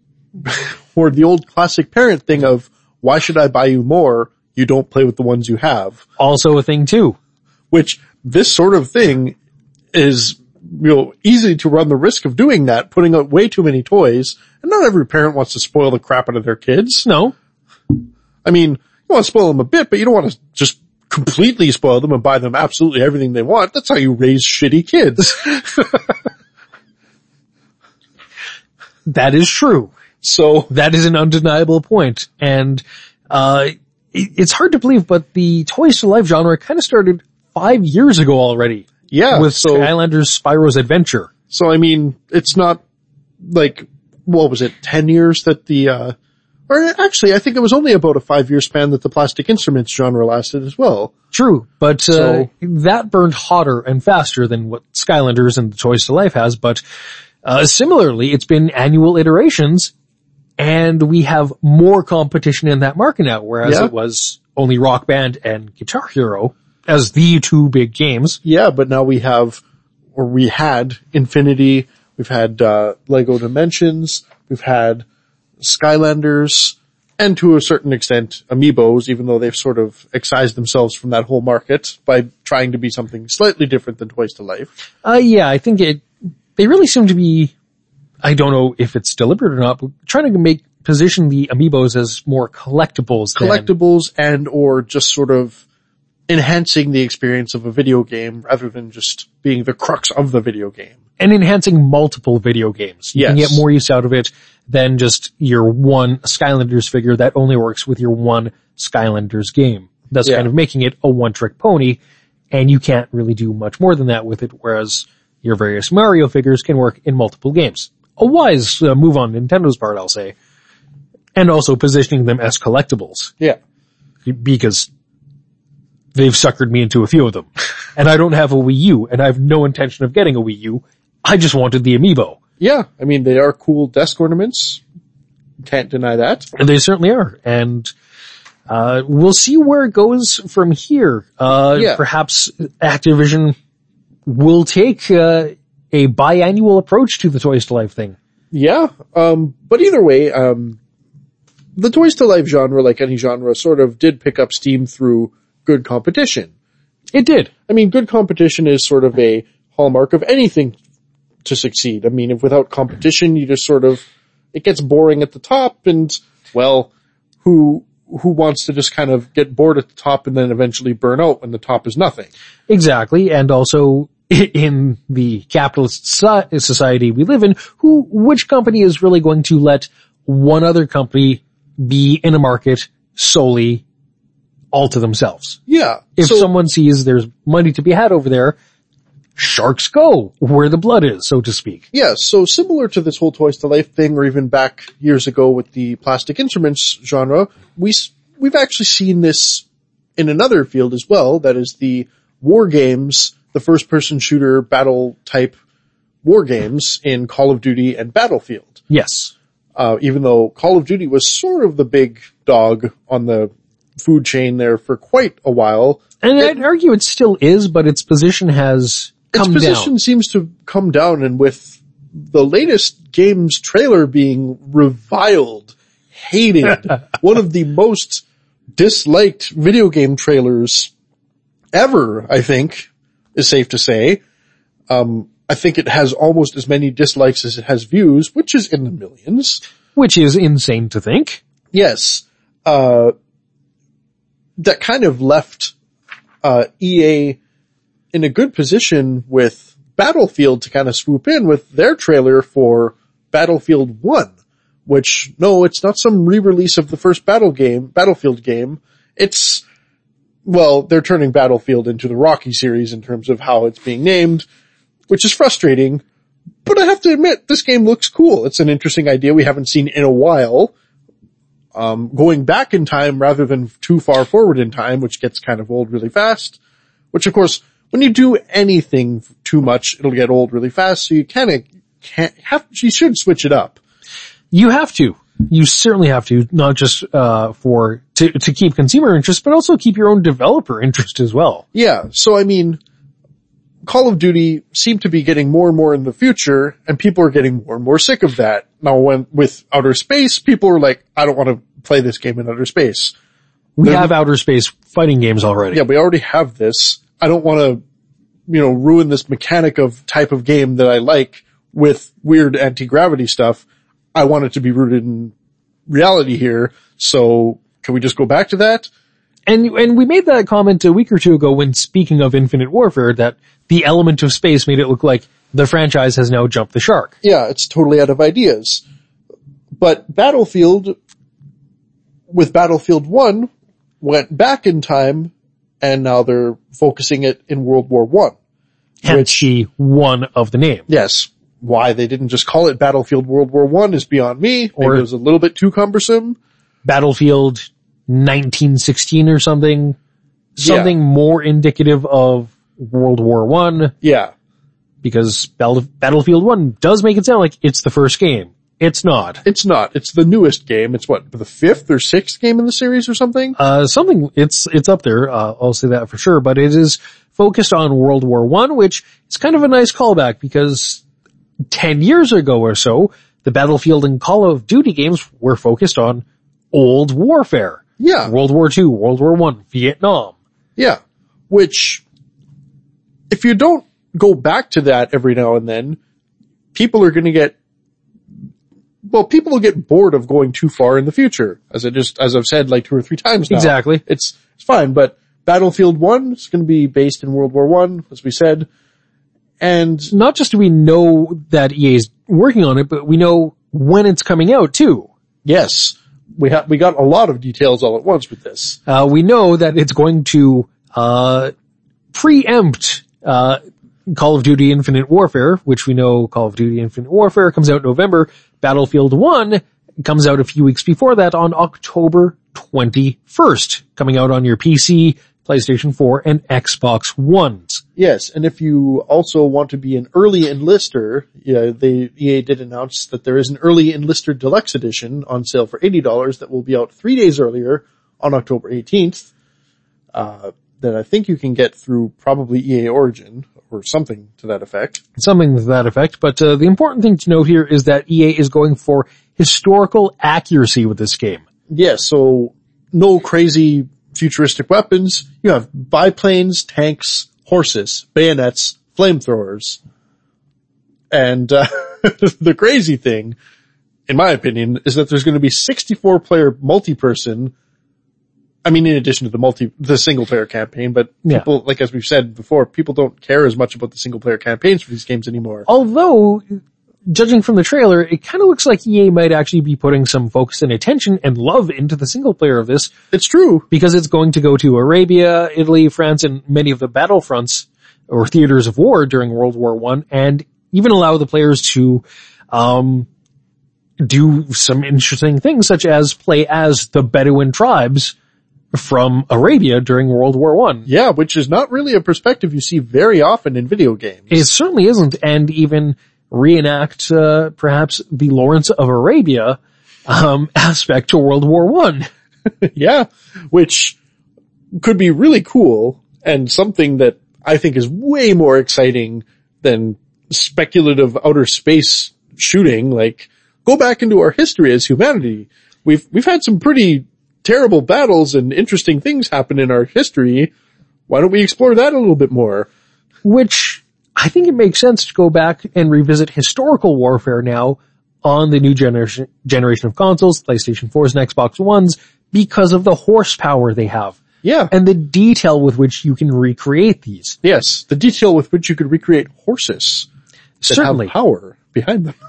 the old classic parent thing of, why should I buy you more? You don't play with the ones you have. Also a thing too. Which this sort of thing is, easy to run the risk of doing that, putting out way too many toys. And not every parent wants to spoil the crap out of their kids. No. I mean, you want to spoil them a bit, but you don't want to just completely spoil them and buy them absolutely everything they want. That's how you raise shitty kids. That is true. So that is an undeniable point. And, it's hard to believe, but the Toys to Life genre kind of started 5 years ago already. Yeah. With Skylanders Spyro's Adventure. So I mean, it's not like, what was it, 10 years that or actually I think it was only about a 5-year span that the Plastic Instruments genre lasted as well. True, but that burned hotter and faster than what Skylanders and the Toys to Life has, but similarly, it's been annual iterations, and we have more competition in that market now, whereas it was only Rock Band and Guitar Hero as the two big games. Yeah, but now we had Infinity, we've had Lego Dimensions, we've had Skylanders, and to a certain extent Amiibos, even though they've sort of excised themselves from that whole market by trying to be something slightly different than Toys to Life. Yeah, I think they really seem to be, I don't know if it's deliberate or not, but trying to position the Amiibos as more collectibles and or just sort of enhancing the experience of a video game rather than just being the crux of the video game. And enhancing multiple video games. You can get more use out of it than just your one Skylanders figure that only works with your one Skylanders game. That's kind of making it a one-trick pony, and you can't really do much more than that with it, whereas your various Mario figures can work in multiple games. A wise move on Nintendo's part, I'll say. And also positioning them as collectibles. Yeah. Because they've suckered me into a few of them. And I don't have a Wii U, and I have no intention of getting a Wii U. I just wanted the Amiibo. Yeah, I mean, they are cool desk ornaments. Can't deny that. And they certainly are. And we'll see where it goes from here. Perhaps Activision will take a biannual approach to the Toys to Life thing. Yeah, but either way, the Toys to Life genre, like any genre, sort of did pick up steam through good competition. It did. I mean, good competition is sort of a hallmark of anything to succeed. I mean, if without competition, you just sort of, it gets boring at the top, and, well, who wants to just kind of get bored at the top and then eventually burn out when the top is nothing? Exactly. And also, in the capitalist society we live in, which company is really going to let one other company be in a market solely all to themselves? Yeah. If someone sees there's money to be had over there, sharks go where the blood is, so to speak. Yeah, so similar to this whole Toys to Life thing, or even back years ago with the Plastic Instruments genre, we've actually seen this in another field as well. That is the war games, the first-person shooter battle type war games in Call of Duty and Battlefield. Yes. Even though Call of Duty was sort of the big dog on the food chain there for quite a while. And I'd argue it still is, but its position has come down. Its position seems to come down, and with the latest game's trailer being reviled, hated, one of the most disliked video game trailers ever, I think, is safe to say. I think it has almost as many dislikes as it has views, which is in the millions. Which is insane to think. Yes. That kind of left EA in a good position with Battlefield to kind of swoop in with their trailer for Battlefield 1, which, no, it's not some re-release of the first Battlefield game. It's, well, they're turning Battlefield into the Rocky series in terms of how it's being named, which is frustrating. But I have to admit, this game looks cool. It's an interesting idea we haven't seen in a while. Going back in time rather than too far forward in time, which gets kind of old really fast. Which, of course, when you do anything too much, it'll get old really fast. So you you should switch it up. You have to. You certainly have to, not just to keep consumer interest, but also keep your own developer interest as well. Yeah. So I mean, Call of Duty seemed to be getting more and more in the future, and people are getting more and more sick of that. Now, with outer space, people are like, I don't want to play this game in outer space. We have outer space fighting games already. Yeah, we already have this. I don't want to, ruin this mechanic of type of game that I like with weird anti-gravity stuff. I want it to be rooted in reality here. So can we just go back to that? And we made that comment a week or two ago when speaking of Infinite Warfare, that the element of space made it look like the franchise has now jumped the shark. Yeah, it's totally out of ideas. But Battlefield, with Battlefield 1, went back in time, and now they're focusing it in World War I. Hence the one of the name. Yes. Why they didn't just call it Battlefield World War I is beyond me. Maybe it was a little bit too cumbersome. Battlefield 1916 or something. Something more indicative of World War I. Yeah. Because Battlefield 1 does make it sound like it's the first game. It's not. It's not. It's the newest game. It's what, the fifth or sixth game in the series or something? It's up there. I'll say that for sure, but it is focused on World War I, which is kind of a nice callback because 10 years ago or so, the Battlefield and Call of Duty games were focused on old warfare. Yeah. World War II, World War I, Vietnam. Yeah. Which, if you don't go back to that every now and then, people will get bored of going too far in the future. As I've said like 2 or 3 times now. Exactly. It's fine, but Battlefield 1 is going to be based in World War I, as we said. And not just do we know that EA is working on it, but we know when it's coming out too. Yes. We got a lot of details all at once with this. We know that it's going to, preempt, Call of Duty Infinite Warfare, which we know Call of Duty Infinite Warfare comes out in November. Battlefield 1 comes out a few weeks before that on October 21st, coming out on your PC, PlayStation 4, and Xbox Ones. Yes, and if you also want to be an early enlister, EA did announce that there is an early enlister deluxe edition on sale for $80 that will be out 3 days earlier on October 18th. That I think you can get through probably EA Origin or something to that effect. Something to that effect, but the important thing to note here is that EA is going for historical accuracy with this game. Yes, so no crazy futuristic weapons. You have biplanes, tanks, horses, bayonets, flamethrowers. And the crazy thing, in my opinion, is that there's going to be 64-player multi-person. I mean, in addition to the single-player campaign, but people, like as we've said before, people don't care as much about the single-player campaigns for these games anymore. Although, judging from the trailer, it kind of looks like EA might actually be putting some focus and attention and love into the single-player of this. It's true. Because it's going to go to Arabia, Italy, France, and many of the battlefronts or theaters of war during World War I, and even allow the players to do some interesting things, such as play as the Bedouin tribes from Arabia during World War I. Yeah, which is not really a perspective you see very often in video games. It certainly isn't, and even reenact perhaps the Lawrence of Arabia aspect to World War I. Yeah, which could be really cool, and something that I think is way more exciting than speculative outer space shooting. Like, go back into our history as humanity. We've had some pretty terrible battles and interesting things happen in our history. Why don't we explore that a little bit more? Which I think it makes sense to go back and revisit historical warfare now on the new generation of consoles, PlayStation 4s and Xbox Ones, because of the horsepower they have. Yeah. And the detail with which you can recreate these. Yes, the detail with which you could recreate horses that Certainly. have power behind them.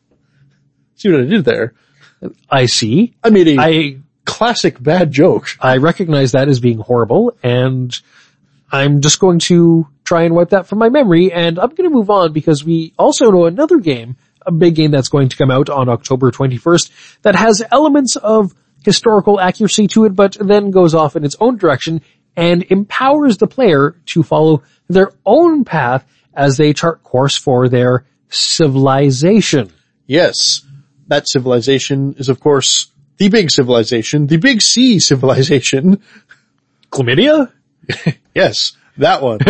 See what I did there? I see. I made a classic bad joke. I recognize that as being horrible, and I'm just going to try and wipe that from my memory, and I'm going to move on because we also know another game, a big game that's going to come out on October 21st, that has elements of historical accuracy to it, but then goes off in its own direction and empowers the player to follow their own path as they chart course for their civilization. Yes, that civilization is, of course, the big civilization, the big C civilization. Chlamydia? Yes, that one.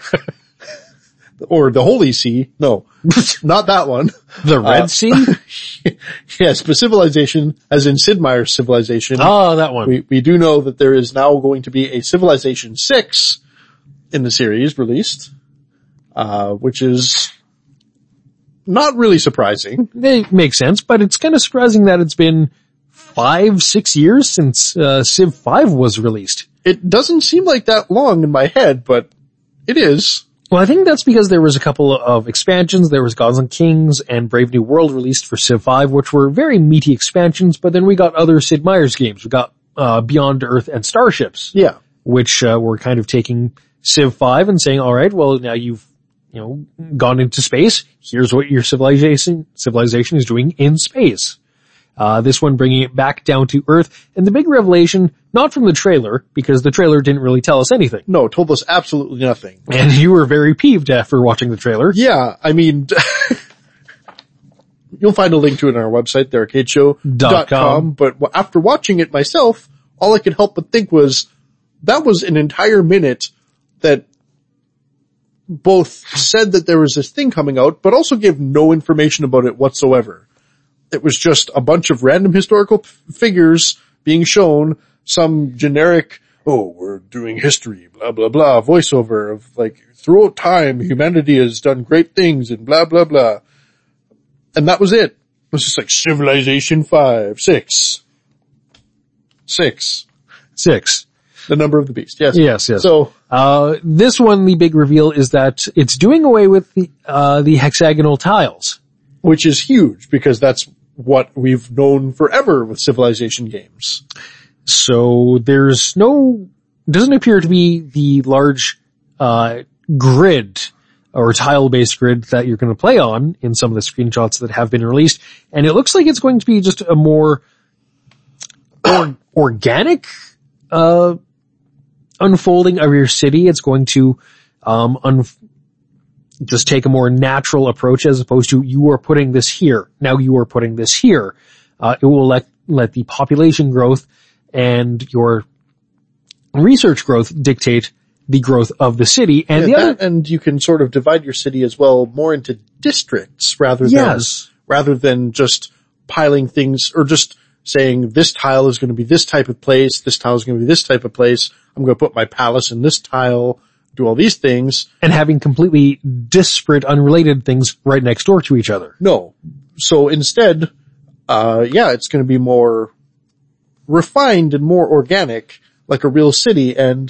Or the Holy Sea. No, not that one. The Red Sea? Yes, but civilization, as in Sid Meier's Civilization. Oh, that one. We do know that there is now going to be a Civilization 6 in the series released, which is not really surprising. It makes sense, but it's kind of surprising that it's been 5-6 years since Civ 5 was released. It doesn't seem like that long in my head, but it is. Well, I think that's because there was a couple of expansions. There was Gods and Kings and Brave New World released for Civ 5, which were very meaty expansions, but then we got other Sid Meier's games. We got Beyond Earth and Starships. Yeah. Which were kind of taking Civ 5 and saying, all right, well, now you've gone into space. Here's what your civilization is doing in space. This one bringing it back down to Earth. And the big revelation, not from the trailer, because the trailer didn't really tell us anything. No, it told us absolutely nothing. And you were very peeved after watching the trailer. Yeah, I mean, you'll find a link to it on our website, thearcadeshow.com. But after watching it myself, all I could help but think was, that was an entire minute that both said that there was this thing coming out, but also gave no information about it whatsoever. It was just a bunch of random historical figures being shown, some generic, oh, we're doing history, blah, blah, blah, voiceover of like, throughout time, humanity has done great things and blah, blah, blah. And that was it. It was just like Civilization 5, 6. The number of the beast, yes. Yes. So, this one, the big reveal is that it's doing away with the hexagonal tiles. Which is huge, because that's what we've known forever with Civilization games. So doesn't appear to be the large, grid or tile-based grid that you're going to play on in some of the screenshots that have been released. And it looks like it's going to be just a more organic, unfolding of your city. It's going to, just take a more natural approach as opposed to you are putting this here. Now you are putting this here. It will let the population growth and your research growth dictate the growth of the city. And and you can sort of divide your city as well more into districts rather than just piling things or just saying this tile is going to be this type of place, this tile is going to be this type of place, I'm going to put my palace in this tile, do all these things. And having completely disparate, unrelated things right next door to each other. No. So instead, it's going to be more refined and more organic, like a real city. And,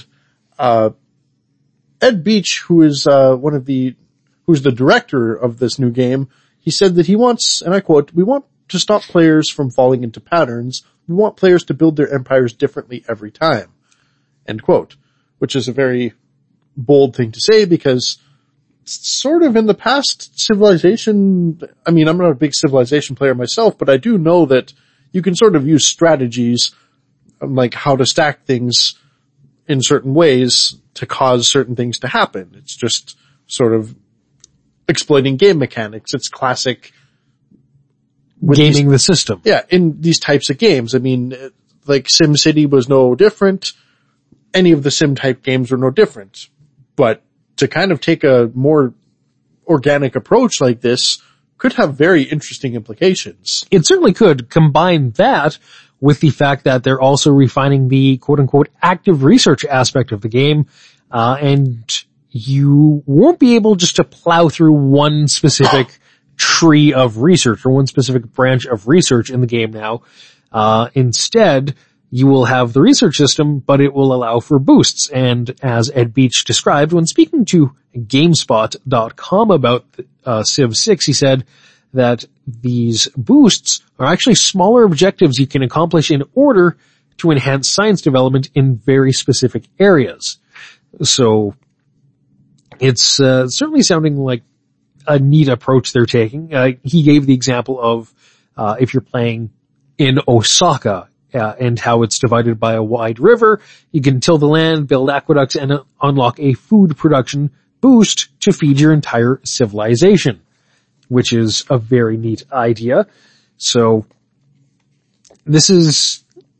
Ed Beach, who's the director of this new game, he said that he wants, and I quote, "We want to stop players from falling into patterns. We want players to build their empires differently every time." End quote. Which is a very bold thing to say because sort of in the past Civilization, I mean, I'm not a big Civilization player myself, but I do know that you can sort of use strategies like how to stack things in certain ways to cause certain things to happen. It's just sort of exploiting game mechanics. It's classic gaming the system. Yeah, in these types of games. I mean, like SimCity was no different. Any of the sim type games were no different. But to kind of take a more organic approach like this could have very interesting implications. It certainly could. Combine that with the fact that they're also refining the quote-unquote active research aspect of the game, and you won't be able just to plow through one specific tree of research or one specific branch of research in the game now. Instead, you will have the research system, but it will allow for boosts. And as Ed Beach described when speaking to GameSpot.com about Civ 6, he said that these boosts are actually smaller objectives you can accomplish in order to enhance science development in very specific areas. So it's certainly sounding like a neat approach they're taking. He gave the example of if you're playing in Osaka and how it's divided by a wide river, you can till the land, build aqueducts, and unlock a food production boost to feed your entire civilization, which is a very neat idea. So this is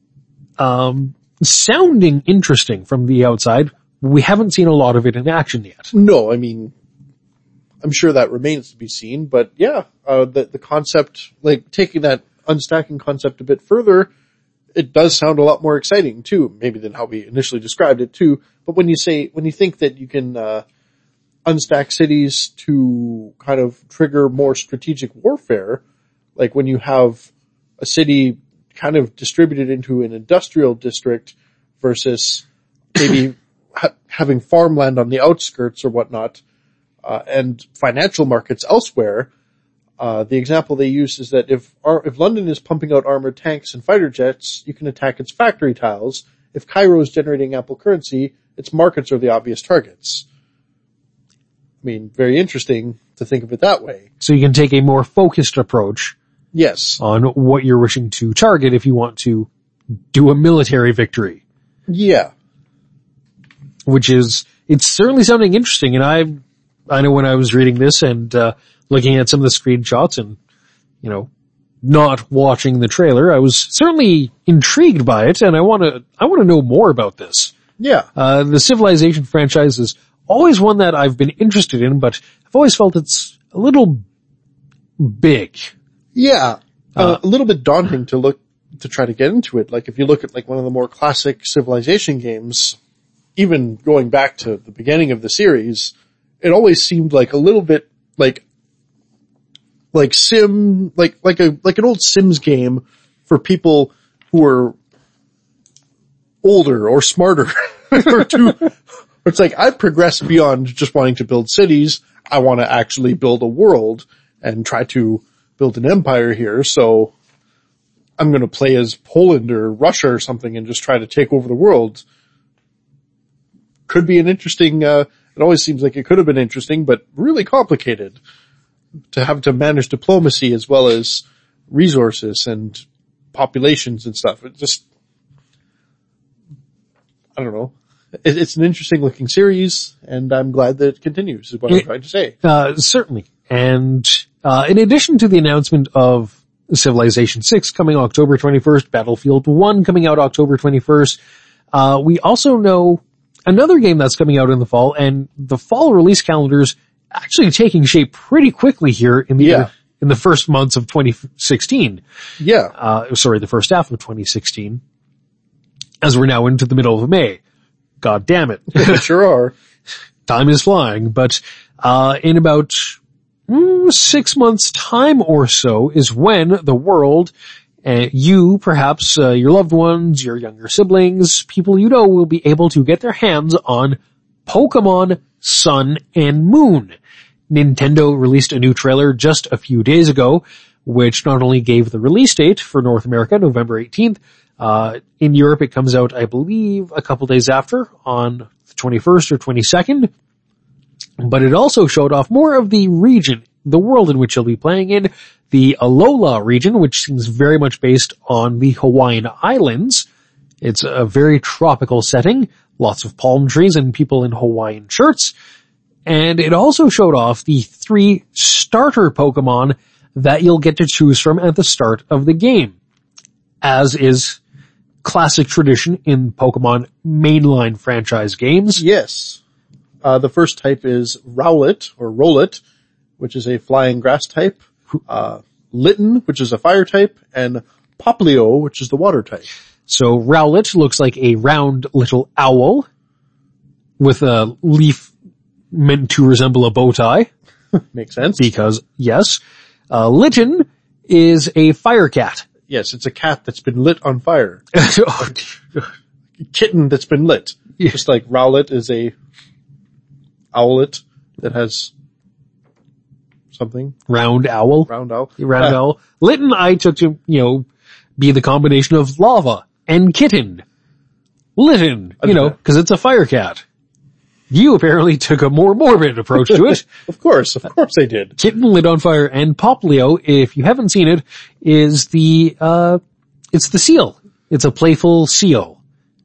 sounding interesting from the outside. We haven't seen a lot of it in action yet. No, I mean, I'm sure that remains to be seen, but yeah, the concept, like taking that unstacking concept a bit further, it does sound a lot more exciting too, maybe than how we initially described it too. But when you think that you can, unstack cities to kind of trigger more strategic warfare, like when you have a city kind of distributed into an industrial district versus maybe having farmland on the outskirts or whatnot, and financial markets elsewhere. The example they use is that if London is pumping out armored tanks and fighter jets, you can attack its factory tiles. If Cairo is generating ample currency, its markets are the obvious targets. I mean, very interesting to think of it that way. So you can take a more focused approach. Yes. On what you're wishing to target if you want to do a military victory. Yeah. Which is, it's certainly sounding interesting, and I know when I was reading this and, looking at some of the screenshots and, not watching the trailer, I was certainly intrigued by it, and I want to know more about this. Yeah. The Civilization franchise is always one that I've been interested in, but I've always felt it's a little big. Yeah. A little bit daunting to try to get into it. Like if you look at like one of the more classic Civilization games, even going back to the beginning of the series, it always seemed like a little bit like an old Sims game for people who are older or smarter. It's like I've progressed beyond just wanting to build cities. I want to actually build a world and try to build an empire here. So I'm going to play as Poland or Russia or something and just try to take over the world. Could be an interesting, it always seems like it could have been interesting, but really complicated to have to manage diplomacy as well as resources and populations and stuff. It just, I don't know. It's an interesting looking series, and I'm glad that it continues, is what I'm trying to say. Certainly. And, in addition to the announcement of Civilization 6 coming October 21st, Battlefield 1 coming out October 21st, we also know another game that's coming out in the fall, and the fall release calendar's actually taking shape pretty quickly here in the in the first months of 2016. Yeah. The first half of 2016. As we're now into the middle of May. God damn it. Sure are. Time is flying, but, in about 6 months time or so is when the world, you, perhaps, your loved ones, your younger siblings, people you know will be able to get their hands on Pokemon Sun and Moon. Nintendo released a new trailer just a few days ago, which not only gave the release date for North America, November 18th, in Europe it comes out, I believe, a couple days after, on the 21st or 22nd, but it also showed off more of the region, the world in which you'll be playing in, the Alola region, which seems very much based on the Hawaiian Islands. It's a very tropical setting, lots of palm trees and people in Hawaiian shirts. And it also showed off the 3 starter Pokemon that you'll get to choose from at the start of the game. As is classic tradition in Pokemon mainline franchise games. Yes. The first type is Rowlet, or Rowlet, which is a flying grass type. Litten, which is a fire type, and Poplio, which is the water type. So Rowlet looks like a round little owl with a leaf meant to resemble a bow tie. Makes sense. Because, yes. Litten is a fire cat. Yes, it's a cat that's been lit on fire. Kitten that's been lit. Yeah. Just like Rowlet is a owlet that has something. Round owl. Round owl. Round owl. Litten I took to, be the combination of lava and kitten. Litten, cause it's a fire cat. You apparently took a more morbid approach to it. Of course I did. Kitten lit on fire, and Poplio, if you haven't seen it, is it's the seal. It's a playful seal.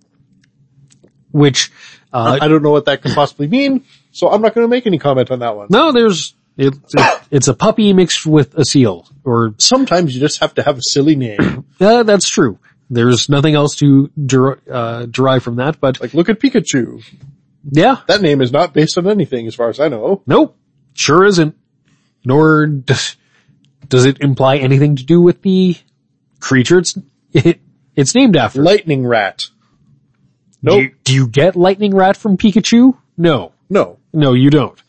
Which, I don't know what that could possibly mean, so I'm not gonna make any comment on that one. No, it's a puppy mixed with a seal, or sometimes you just have to have a silly name. That's true. There's nothing else to derive from that, but. Like, look at Pikachu. Yeah. That name is not based on anything as far as I know. Nope. Sure isn't. Nor does it imply anything to do with the creature it's named after. Lightning Rat. Nope. Do you get Lightning Rat from Pikachu? No. No, you don't.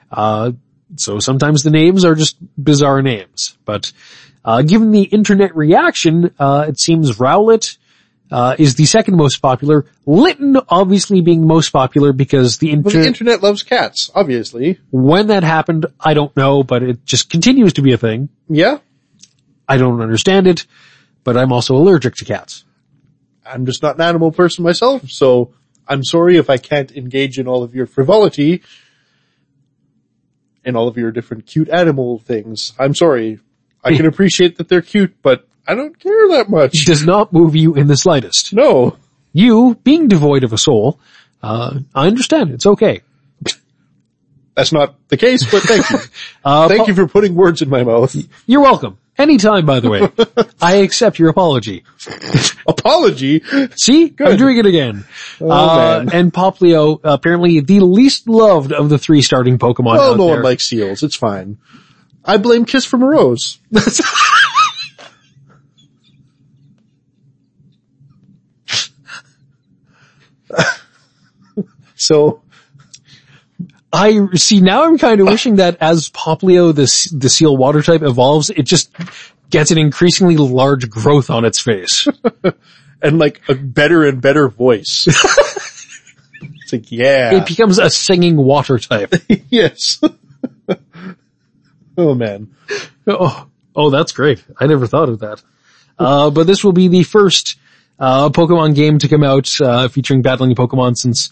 So sometimes the names are just bizarre names. But, given the internet reaction, it seems Rowlet, is the second most popular. Litten obviously being the most popular because the internet loves cats, obviously. When that happened, I don't know, but it just continues to be a thing. Yeah? I don't understand it, but I'm also allergic to cats. I'm just not an animal person myself, so I'm sorry if I can't engage in all of your frivolity and all of your different cute animal things. I'm sorry. I can appreciate that they're cute, but I don't care that much. It does not move you in the slightest. No. You, being devoid of a soul, I understand. It's okay. That's not the case, but thank you. Thank you for putting words in my mouth. You're welcome. Anytime, by the way. I accept your apology. Apology? See? Good. I'm doing it again. Man. And Poplio, apparently the least loved of the 3 starting Pokemon out no there. one likes seals. It's fine. I blame Kiss from a Rose. So, I see, now I'm kind of wishing that as Poplio, the seal water type evolves, it just gets an increasingly large growth on its face. And like a better and better voice. It's like, yeah. It becomes a singing water type. Yes. Oh man. Oh, that's great. I never thought of that. But this will be the first, Pokemon game to come out, featuring battling Pokemon since,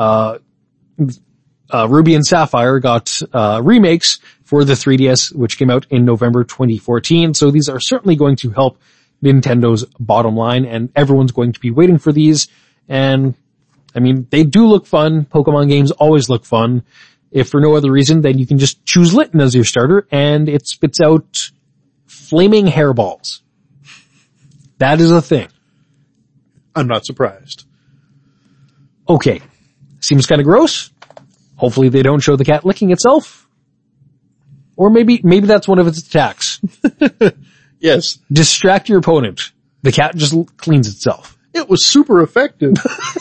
Ruby and Sapphire got, remakes for the 3DS, which came out in November 2014. So these are certainly going to help Nintendo's bottom line, and everyone's going to be waiting for these. And, I mean, they do look fun. Pokemon games always look fun. If for no other reason, then you can just choose Litten as your starter, and it spits out flaming hairballs. That is a thing. I'm not surprised. Okay. Seems kind of gross. Hopefully they don't show the cat licking itself. Or maybe that's one of its attacks. cat. Yes. Distract your opponent. The cat just cleans itself. It was super effective.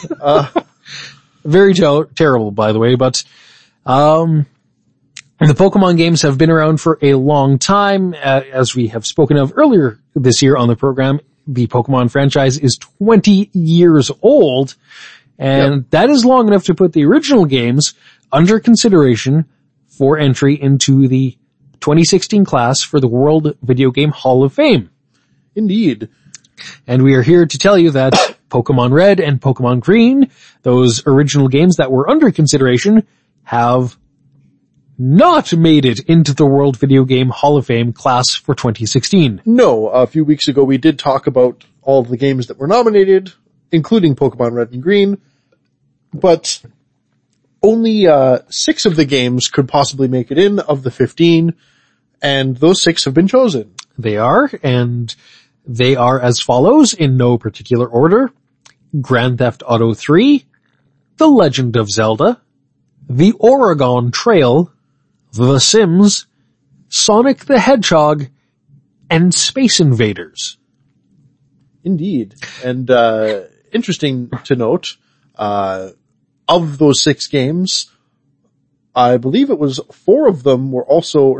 Very terrible, by the way, but the Pokemon games have been around for a long time. As we have spoken of earlier this year on the program, the Pokemon franchise is 20 years old, and that is long enough to put the original games under consideration for entry into the 2016 class for the World Video Game Hall of Fame. Indeed. And we are here to tell you that Pokemon Red and Pokemon Green, those original games that were under consideration, have not made it into the World Video Game Hall of Fame class for 2016. No, a few weeks ago we did talk about all of the games that were nominated, including Pokemon Red and Green, but only 6 of the games could possibly make it in of the 15, and those 6 have been chosen. They are as follows in no particular order: Grand Theft Auto 3, The Legend of Zelda, The Oregon Trail, The Sims, Sonic the Hedgehog, and Space Invaders. Indeed. And interesting to note, of those 6 games, I believe it was 3 of them were also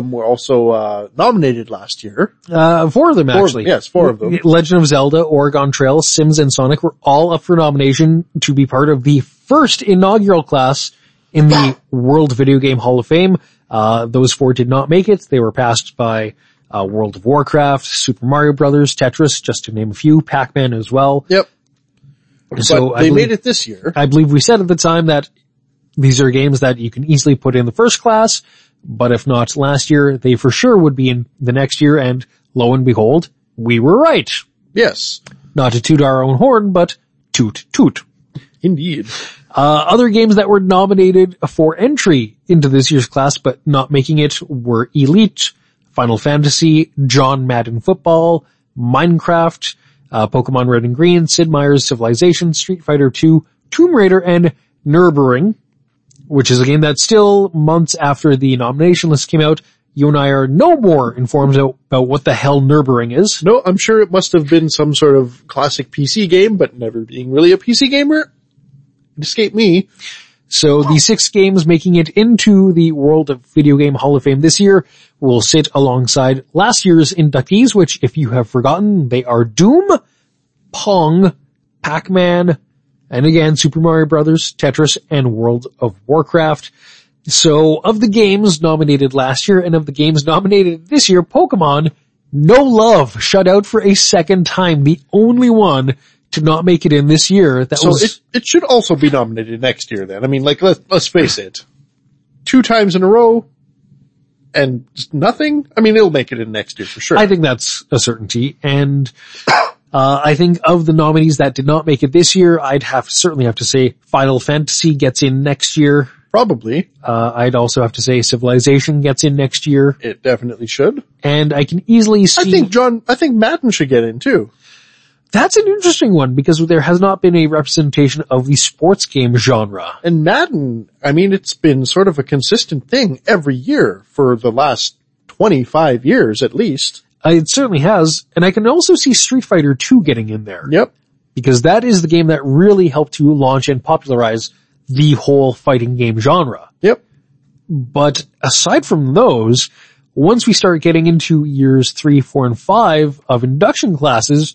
nominated last year. 4 of them actually. Yes, 4 of them. Legend of Zelda, Oregon Trail, Sims, and Sonic were all up for nomination to be part of the first inaugural class in the World Video Game Hall of Fame. Those 4 did not make it. They were passed by World of Warcraft, Super Mario Brothers, Tetris, just to name a few, Pac-Man as well. Yep. So but they made it this year. I believe we said at the time that these are games that you can easily put in the first class, but if not last year, they for sure would be in the next year, and lo and behold, we were right. Yes. Not to toot our own horn, but toot toot. Indeed. Other games that were nominated for entry into this year's class but not making it were Elite, Final Fantasy, John Madden Football, Minecraft, Pokemon Red and Green, Sid Meier's Civilization, Street Fighter 2, Tomb Raider, and Nürburgring, which is a game that still, months after the nomination list came out, you and I are no more informed about what the hell Nürburgring is. No, I'm sure it must have been some sort of classic PC game, but never being really a PC gamer, it escaped me. So the 6 games making it into the World of Video Game Hall of Fame this year will sit alongside last year's inductees, which, if you have forgotten, they are Doom, Pong, Pac-Man, and again, Super Mario Brothers, Tetris, and World of Warcraft. So of the games nominated last year and of the games nominated this year, Pokemon, no love, shut out for a second time, the only one to not make it in this year. It should also be nominated next year then. I mean, like, let's face it. 2 times in a row and just nothing? I mean, it'll make it in next year for sure. I think that's a certainty. And, I think of the nominees that did not make it this year, I'd certainly have to say Final Fantasy gets in next year. Probably. I'd also have to say Civilization gets in next year. It definitely should. And I can easily see... I think Madden should get in too. That's an interesting one because there has not been a representation of the sports game genre. And Madden, I mean, it's been sort of a consistent thing every year for the last 25 years at least. It certainly has. And I can also see Street Fighter 2 getting in there. Yep. Because that is the game that really helped to launch and popularize the whole fighting game genre. Yep. But aside from those, once we start getting into years 3, 4, and 5 of induction classes,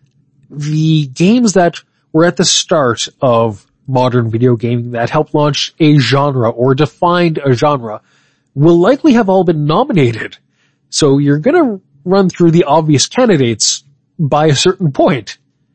the games that were at the start of modern video gaming that helped launch a genre or defined a genre will likely have all been nominated. So you're gonna run through the obvious candidates by a certain point.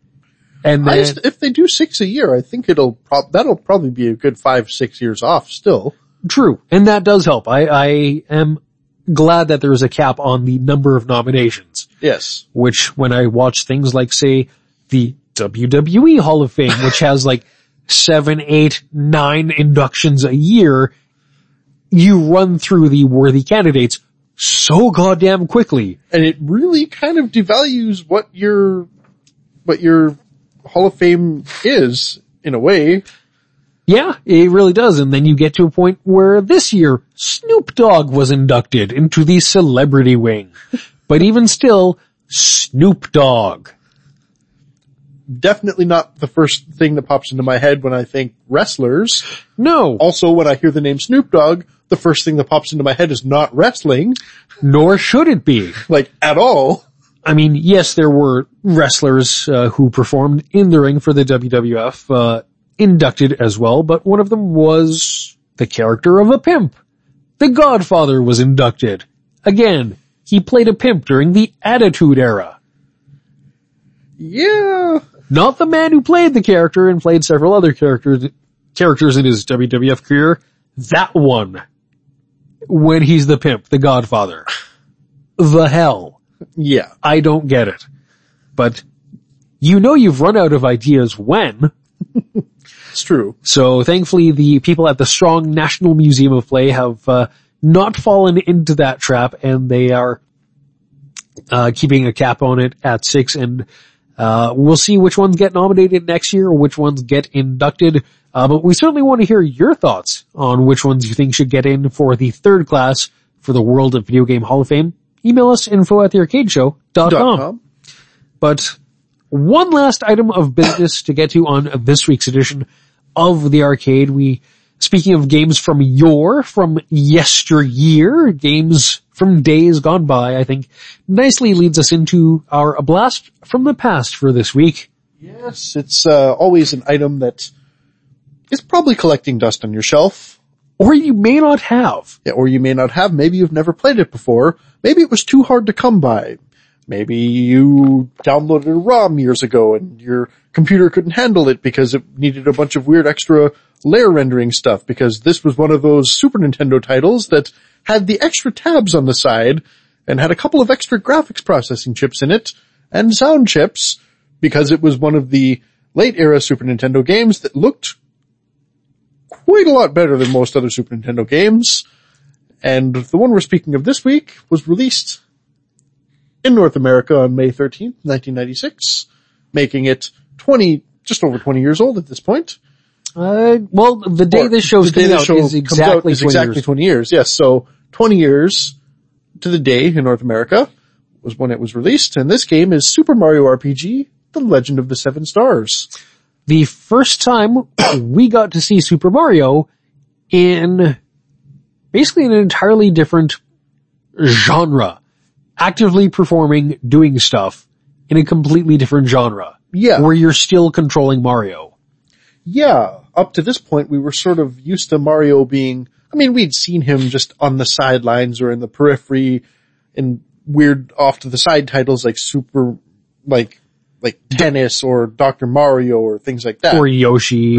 And then, if they do 6 a year, I think that'll probably be a good 5-6 years off still. True. And that does help. I am glad that there is a cap on the number of nominations. Yes. Which when I watch things like, say, the WWE Hall of Fame, which has like 7, 8, 9 inductions a year, you run through the worthy candidates so goddamn quickly. And it really kind of devalues what your Hall of Fame is, in a way. Yeah, it really does. And then you get to a point where this year, Snoop Dogg was inducted into the celebrity wing. But even still, Snoop Dogg. Definitely not the first thing that pops into my head when I think wrestlers. No. Also, when I hear the name Snoop Dogg, the first thing that pops into my head is not wrestling. Nor should it be. Like, at all. I mean, yes, there were wrestlers who performed in the ring for the WWF, inducted as well, but one of them was the character of a pimp. The Godfather was inducted. Again, he played a pimp during the Attitude Era. Yeah. Not the man who played the character and played several other characters in his WWF career. That one. When he's the pimp, the Godfather. The hell. Yeah. I don't get it. But you know you've run out of ideas when. It's true. So thankfully the people at the Strong National Museum of Play have not fallen into that trap, and they are keeping a cap on it at 6, and we'll see which ones get nominated next year or which ones get inducted. But we certainly want to hear your thoughts on which ones you think should get in for the third class for the World of Video Game Hall of Fame. Email us info@thearcadeshow.com. But one last item of business to get to on this week's edition of the arcade. Speaking of games from yesteryear, games from days gone by, I think nicely leads us into our blast from the past for this week. Yes, it's always an item that is probably collecting dust on your shelf. Or you may not have. Yeah, or you may not have. Maybe you've never played it before. Maybe it was too hard to come by. Maybe you downloaded a ROM years ago and your computer couldn't handle it because it needed a bunch of weird extra layer rendering stuff, because this was one of those Super Nintendo titles that had the extra tabs on the side and had a couple of extra graphics processing chips in it and sound chips, because it was one of the late era Super Nintendo games that looked quite a lot better than most other Super Nintendo games. And the one we're speaking of this week was released in North America on May 13th, 1996, making it just over 20 years old at this point. Well, the day this show's coming out is exactly 20 years. Yes, so 20 years to the day in North America was when it was released, and this game is Super Mario RPG, The Legend of the Seven Stars. The first time we got to see Super Mario in basically an entirely different genre. Actively performing, doing stuff in a completely different genre. Yeah. Where you're still controlling Mario. Yeah. Up to this point, we were sort of used to Mario being, we'd seen him just on the sidelines or in the periphery in weird off to the side titles like like Tennis or Dr. Mario or things like that. Or Yoshi.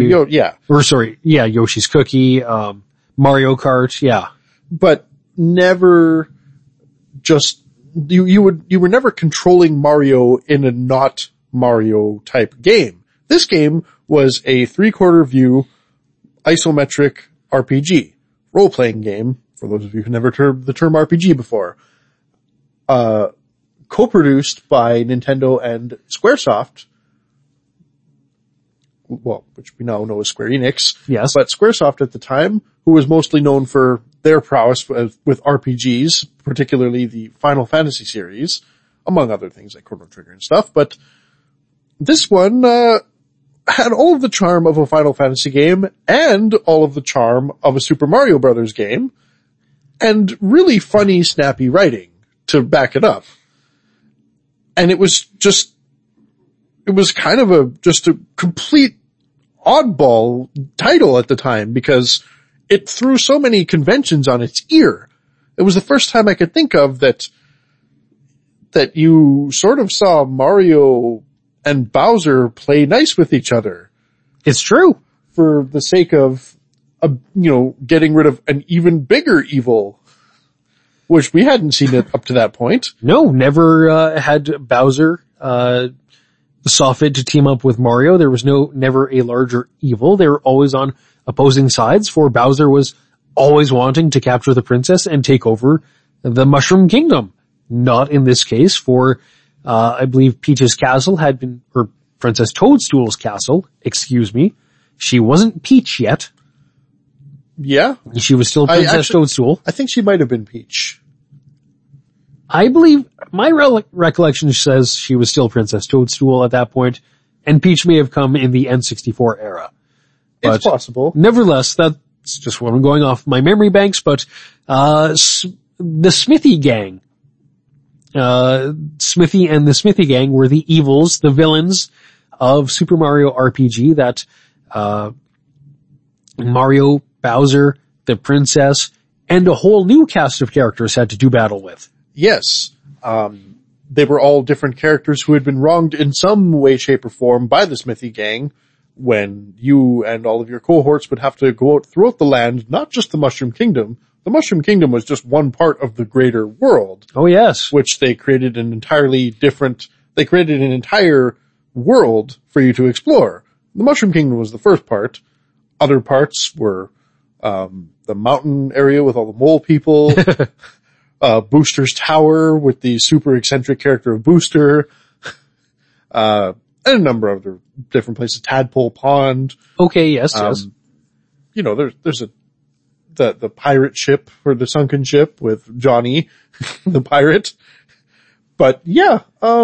Yoshi's Cookie, Mario Kart, yeah. But never just, you were never controlling Mario in a not Mario type game. This game was a 3/4 view isometric RPG, role-playing game, for those of you who never heard the term RPG before. Co-produced by Nintendo and Squaresoft, well, which we now know as Square Enix. Yes. But Squaresoft at the time, who was mostly known for their prowess with RPGs, particularly the Final Fantasy series, among other things like Chrono Trigger and stuff. But this one had all of the charm of a Final Fantasy game and all of the charm of a Super Mario Brothers game, and really funny, snappy writing to back it up. And it was kind of just a complete oddball title at the time, because it threw so many conventions on its ear. It was the first time I could think of that you sort of saw Mario and Bowser play nice with each other. It's true. For the sake of, getting rid of an even bigger evil, which we hadn't seen it up to that point. No, never had Bowser saw fit to team up with Mario. There was never a larger evil. They were always on opposing sides, for Bowser was always wanting to capture the princess and take over the Mushroom Kingdom. Not in this case, for I believe Peach's castle or Princess Toadstool's castle, She wasn't Peach yet. Yeah. She was still Princess Toadstool. I think she might have been Peach. I believe my recollection says she was still Princess Toadstool at that point, and Peach may have come in the N64 era. But it's possible. Nevertheless, that's just what I'm going off my memory banks, but the Smithy Gang. Smithy and the Smithy Gang were the evils, the villains of Super Mario RPG that Mario, Bowser, the princess, and a whole new cast of characters had to do battle with. Yes. They were all different characters who had been wronged in some way, shape, or form by the Smithy Gang when you and all of your cohorts would have to go out throughout the land, not just the Mushroom Kingdom. The Mushroom Kingdom was just one part of the greater world. Oh yes. Which they created they created an entire world for you to explore. The Mushroom Kingdom was the first part. Other parts were, the mountain area with all the mole people, Booster's Tower with the super eccentric character of Booster, and a number of other different places, Tadpole Pond. Okay, yes, yes. You know, there's the pirate ship or the sunken ship with Johnny, the pirate. But yeah,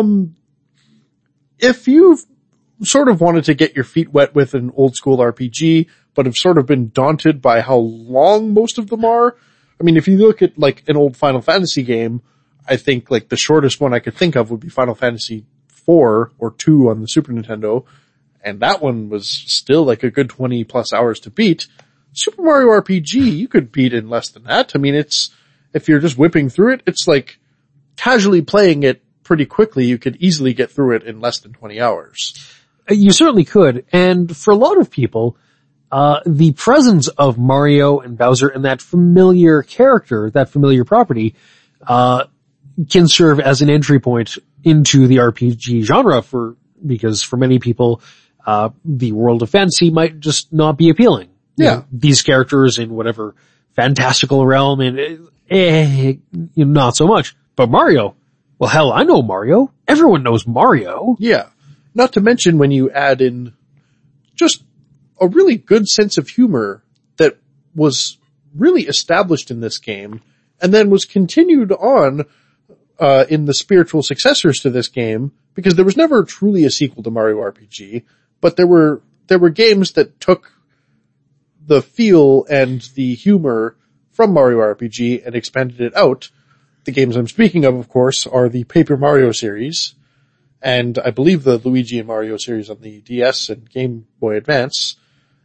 if you've sort of wanted to get your feet wet with an old school RPG, but have sort of been daunted by how long most of them are, I mean, if you look at like an old Final Fantasy game, I think like the shortest one I could think of would be Final Fantasy 4 or 2 on the Super Nintendo. And that one was still like a good 20 plus hours to beat. Super Mario RPG, you could beat in less than that. I mean, if you're just whipping through it, it's like casually playing it pretty quickly. You could easily get through it in less than 20 hours. You certainly could. And for a lot of people, the presence of Mario and Bowser and that familiar character, that familiar property, can serve as an entry point into the RPG genre because for many people, the world of fantasy might just not be appealing. Yeah. You know, these characters in whatever fantastical realm and, not so much. But Mario, well hell, I know Mario. Everyone knows Mario. Yeah. Not to mention when you add in just a really good sense of humor that was really established in this game and then was continued on in the spiritual successors to this game, because there was never truly a sequel to Mario RPG, but there were games that took the feel and the humor from Mario RPG and expanded it out. The games I'm speaking of course, are the Paper Mario series, and I believe the Luigi and Mario series on the DS and Game Boy Advance,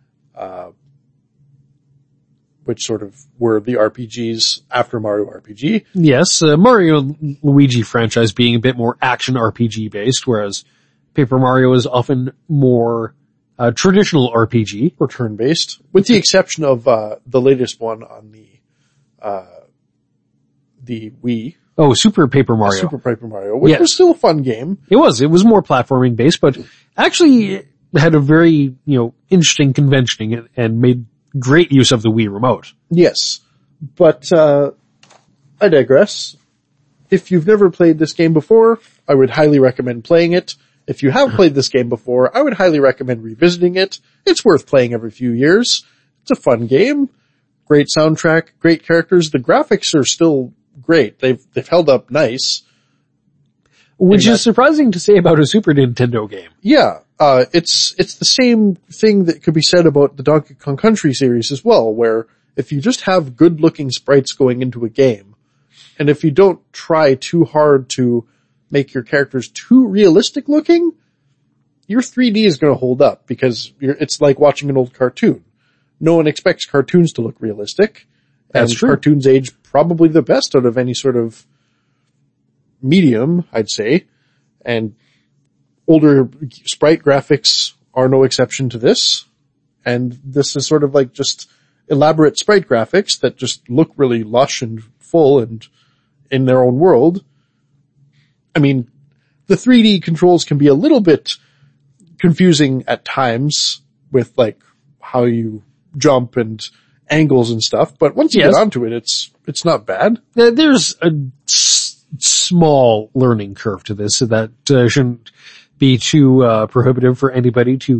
which sort of were the RPGs after Mario RPG. Yes, Mario and Luigi franchise being a bit more action RPG based, whereas Paper Mario is often more traditional RPG. Or turn-based, with the exception of the latest one on the Wii. Oh, Super Paper Mario. Super Paper Mario, which was still a fun game. It was more platforming based, but actually had a very, interesting conventioning and made great use of the Wii remote. Yes. But, I digress. If you've never played this game before, I would highly recommend playing it. If you have played this game before, I would highly recommend revisiting it. It's worth playing every few years. It's a fun game. Great soundtrack, great characters. The graphics are still great. They've held up nice. Which is surprising to say about a Super Nintendo game. Yeah. It's the same thing that could be said about the Donkey Kong Country series as well, where if you just have good looking sprites going into a game, and if you don't try too hard to make your characters too realistic looking, your 3D is going to hold up, because it's like watching an old cartoon. No one expects cartoons to look realistic. That's true. Cartoons age probably the best out of any sort of medium, I'd say. And older sprite graphics are no exception to this. And this is sort of like just elaborate sprite graphics that just look really lush and full and in their own world. I mean, the 3D controls can be a little bit confusing at times with like how you jump and angles and stuff, but once you get onto it, it's not bad. There's a small learning curve to this, so that shouldn't be too prohibitive for anybody to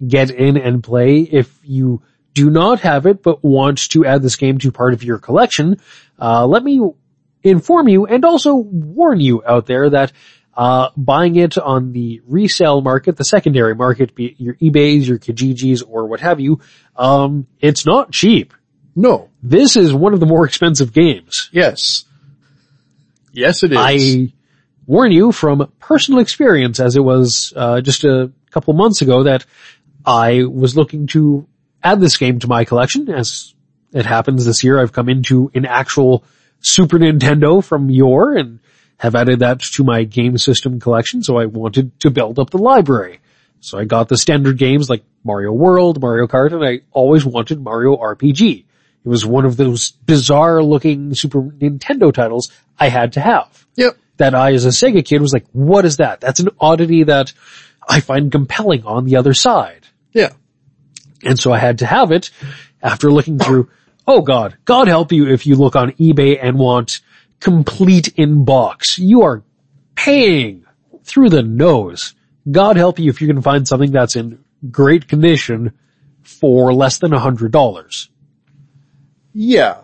get in and play. If you do not have it but want to add this game to part of your collection, let me inform you and also warn you out there that buying it on the resale market, the secondary market, be it your eBays, your Kijijis, or what have you, it's not cheap. No. This is one of the more expensive games. Yes. Yes, it is. I warn you from personal experience, as it was just a couple months ago, that I was looking to add this game to my collection. As it happens this year, I've come into an actual Super Nintendo from yore and have added that to my game system collection, so I wanted to build up the library. So I got the standard games like Mario World, Mario Kart, and I always wanted Mario RPG. It was one of those bizarre looking Super Nintendo titles I had to have. Yep. That I, as a Sega kid, was like, what is that? That's an oddity that I find compelling on the other side. Yeah. And so I had to have it after looking through, oh God help you if you look on eBay and want complete in box. You are paying through the nose. God help you if you can find something that's in great condition for less than $100. Yeah.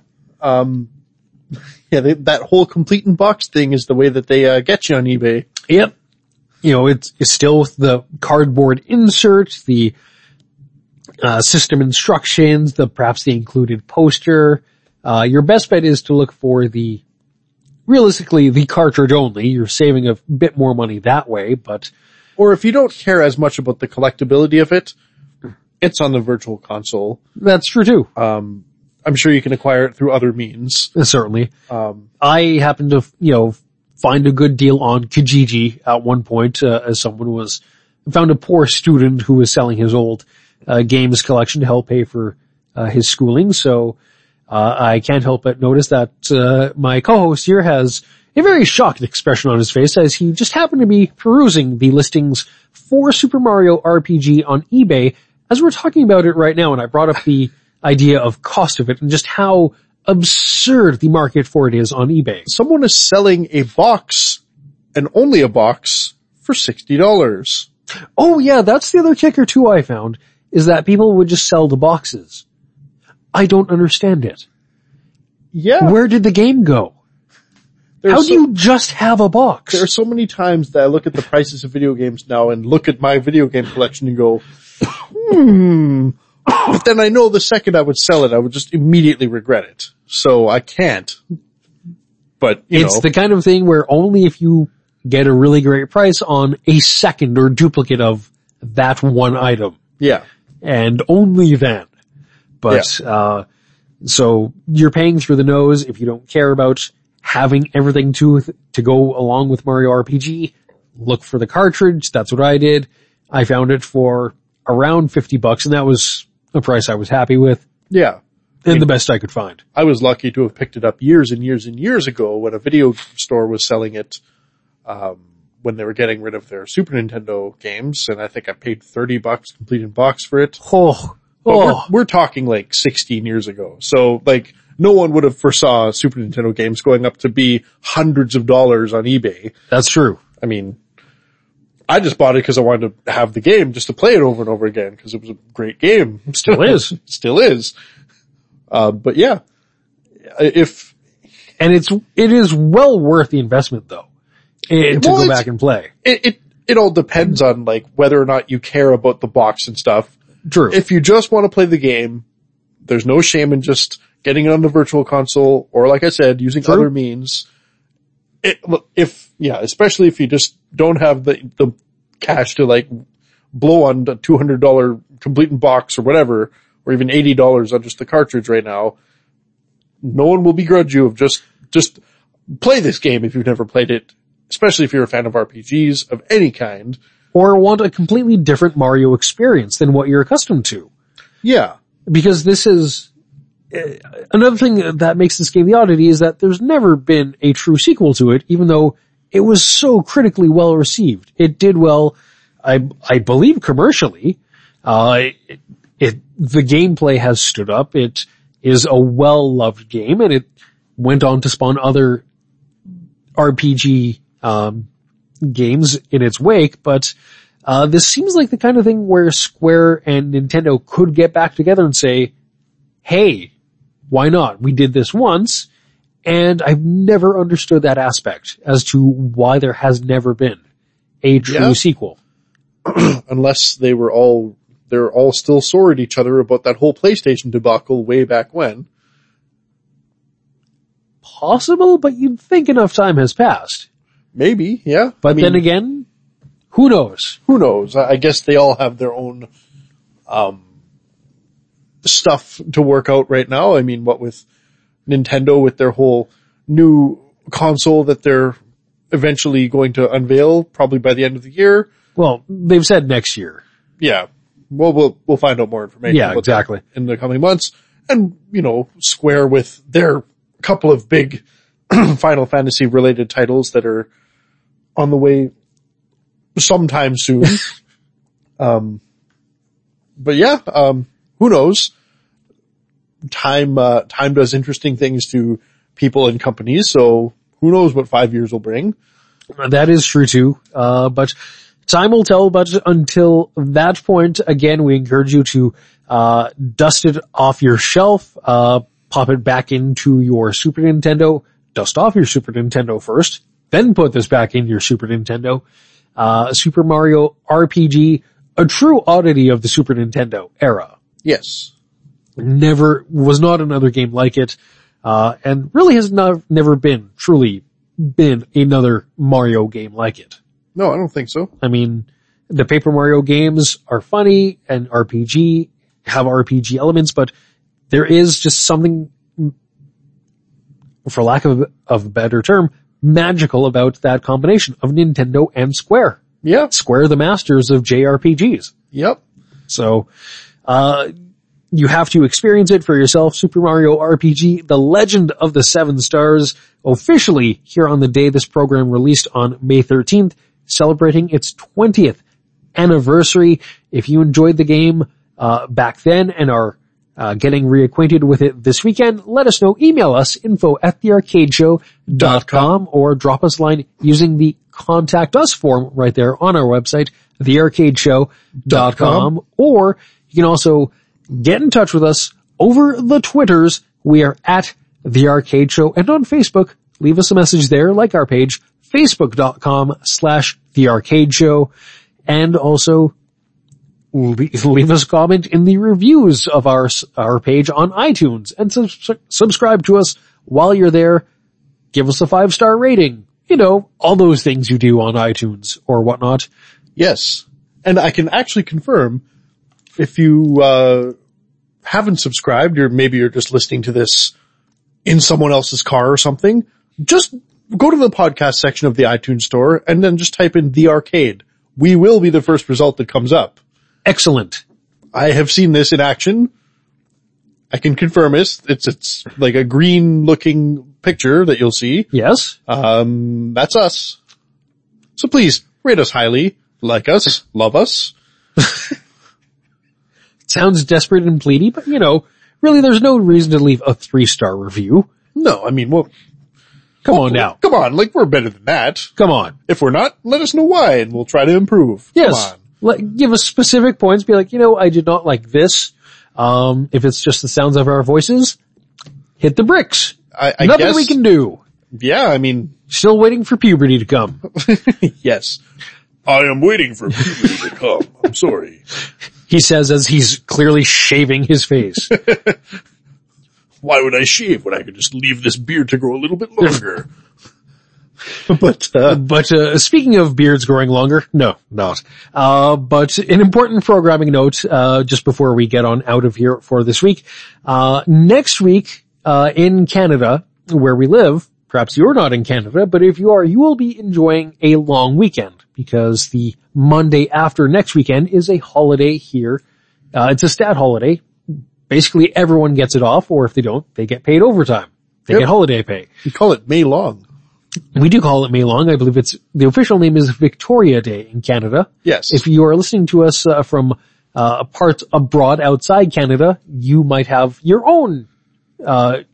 That whole complete in box thing is the way that they get you on eBay. Yep. You know, it's still with the cardboard insert, the system instructions, perhaps the included poster. Your best bet is to look for realistically the cartridge only. You're saving a bit more money that way, but. Or if you don't care as much about the collectability of it, it's on the Virtual Console. That's true too. I'm sure you can acquire it through other means. Certainly. I happened to, find a good deal on Kijiji at one point, as someone found a poor student who was selling his old, games collection to help pay for, his schooling. So, I can't help but notice that, my co-host here has a very shocked expression on his face as he just happened to be perusing the listings for Super Mario RPG on eBay as we're talking about it right now, and I brought up the idea of cost of it and just how absurd the market for it is on eBay. Someone is selling a box, and only a box, for $60. Oh yeah, that's the other kicker too I found, is that people would just sell the boxes. I don't understand it. Yeah. Where did the game go? How do you just have a box? There are so many times that I look at the prices of video games now and look at my video game collection and go, But then I know the second I would sell it, I would just immediately regret it. So I can't. But, it's the kind of thing where only if you get a really great price on a second or duplicate of that one item. Yeah. And only then. But, so you're paying through the nose if you don't care about having everything to go along with Mario RPG. Look for the cartridge. That's what I did. I found it for around $50, and that was a price I was happy with. Yeah. And the best I could find. I was lucky to have picked it up years and years and years ago when a video store was selling it, when they were getting rid of their Super Nintendo games, and I think I paid $30 complete in box for it. We're talking like 16 years ago. So like, no one would have foresaw Super Nintendo games going up to be hundreds of dollars on eBay. That's true. I mean, I just bought it because I wanted to have the game just to play it over and over again because it was a great game. Still is. Still is. But yeah, it is well worth the investment though, to go back and play. It all depends on like whether or not you care about the box and stuff. True. If you just want to play the game, there's no shame in just getting it on the Virtual Console or like I said, using other means. Especially if you just don't have the cash to like blow on the $200 complete in box or whatever, or even $80 on just the cartridge right now, no one will begrudge you of just play this game if you've never played it, especially if you're a fan of RPGs of any kind. Or want a completely different Mario experience than what you're accustomed to. Yeah. Because this is, another thing that makes this game the oddity is that there's never been a true sequel to it, even though it was so critically well received. It did well, I believe commercially. The gameplay has stood up. It is a well-loved game, and it went on to spawn other RPG, games in its wake, but, This seems like the kind of thing where Square and Nintendo could get back together and say, hey, why not? We did this once, and I've never understood that aspect as to why there has never been a true sequel. Unless they're all still sore at each other about that whole PlayStation debacle way back when. Possible, but you'd think enough time has passed. Maybe, yeah. But then again, who knows? Who knows? I guess they all have their own stuff to work out right now. I mean, what with Nintendo with their whole new console that they're eventually going to unveil, probably by the end of the year. Well, they've said next year. Yeah. Well, we'll find out more information. Yeah, exactly. In the coming months. And, Square with their couple of big Final Fantasy related titles that are on the way sometime soon. But yeah, who knows? Time does interesting things to people and companies, so who knows what 5 years will bring. That is true too. But time will tell, but until that point, again, we encourage you to, dust it off your shelf, pop it back into your Super Nintendo, dust off your Super Nintendo first, then put this back in your Super Nintendo. Super Mario RPG, a true oddity of the Super Nintendo era. Yes. Was not another game like it, and really has never truly been another Mario game like it. No, I don't think so. I mean, the Paper Mario games are funny and have RPG elements, but there is just something, for lack of a better term, magical about that combination of Nintendo and Square. Yeah. Square, the masters of JRPGs. Yep. So, you have to experience it for yourself. Super Mario RPG, The Legend of the Seven Stars, officially here on the day this program released on May 13th, celebrating its 20th anniversary. If you enjoyed the game, back then and are getting reacquainted with it this weekend, let us know. Email us, info@thearcadeshow.com, or drop us a line using the Contact Us form right there on our website, thearcadeshow.com, or you can also get in touch with us over the Twitters. We are at The Arcade Show, and on Facebook, leave us a message there, like our page, facebook.com/The Arcade Show, and also leave us a comment in the reviews of our page on iTunes, and subscribe to us while you're there. Give us a 5-star rating. All those things you do on iTunes or whatnot. Yes. And I can actually confirm, if you haven't subscribed, or maybe you're just listening to this in someone else's car or something, just go to the podcast section of the iTunes store and then just type in The Arcade. We will be the first result that comes up. Excellent. I have seen this in action. I can confirm it. It's like a green looking picture that you'll see. Yes. That's us. So please rate us highly, like us, love us. Sounds desperate and pleady, but really there's no reason to leave a 3-star review. No, I mean, come on now. Come on, we're better than that. Come on. If we're not, let us know why and we'll try to improve. Yes. Come on. Give us specific points. Be like, I did not like this. If it's just the sounds of our voices, hit the bricks. I Nothing guess we can do. Yeah, I mean. Still waiting for puberty to come. Yes. I am waiting for puberty to come. I'm sorry. He says as he's clearly shaving his face. Why would I shave when I could just leave this beard to grow a little bit longer? But speaking of beards growing longer, no, not. But an important programming note, just before we get on out of here for this week. Next week, in Canada, where we live, perhaps you're not in Canada, but if you are, you will be enjoying a long weekend, because the Monday after next weekend is a holiday here. It's a stat holiday. Basically everyone gets it off, or if they don't, they get paid overtime. They get holiday pay. We call it May Long. We do call it May Long. I believe the official name is Victoria Day in Canada. Yes. If you are listening to us from parts abroad outside Canada, you might have your own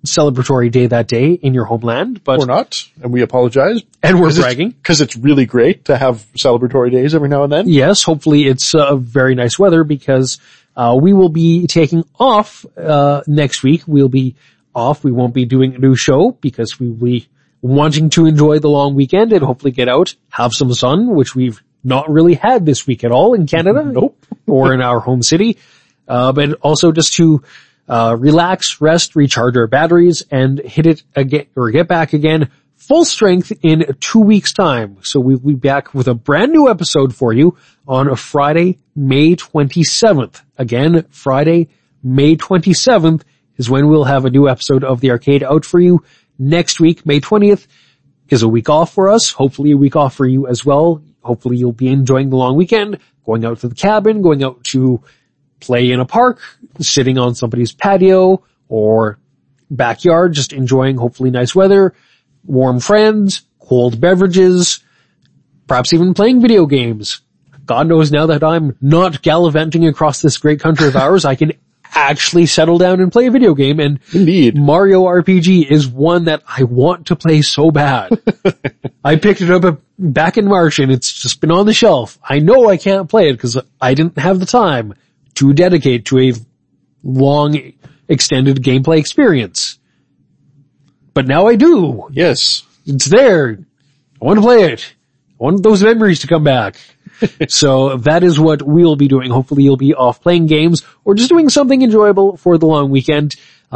celebratory day that day in your homeland, but Or not, and we apologize. and we're bragging. Because it's really great to have celebratory days every now and then. Yes, hopefully it's very nice weather because we will be taking off next week. We'll be off. We won't be doing a new show because we will be wanting to enjoy the long weekend and hopefully get out, have some sun, which we've not really had this week at all in Canada. Nope. Or in our home city. But also just to relax, rest, recharge our batteries, and hit it again, or get back again full strength in 2 weeks' time. So we'll be back with a brand new episode for you on Friday, May 27th. Again, Friday, May 27th is when we'll have a new episode of The Arcade out for you. Next week, May 20th, is a week off for us. Hopefully a week off for you as well. Hopefully you'll be enjoying the long weekend, going out to the cabin, going out to play in a park, sitting on somebody's patio or backyard, just enjoying hopefully nice weather, warm friends, cold beverages, perhaps even playing video games. God knows now that I'm not gallivanting across this great country of ours, I can actually settle down and play a video game, and Indeed. Mario RPG is one that I want to play so bad. I picked it up back in March and it's just been on the shelf. I know I can't play it because I didn't have the time to dedicate to a long, extended gameplay experience. But now I do. Yes. It's there. I want to play it. I want those memories to come back. So that is what we'll be doing. Hopefully you'll be off playing games or just doing something enjoyable for the long weekend.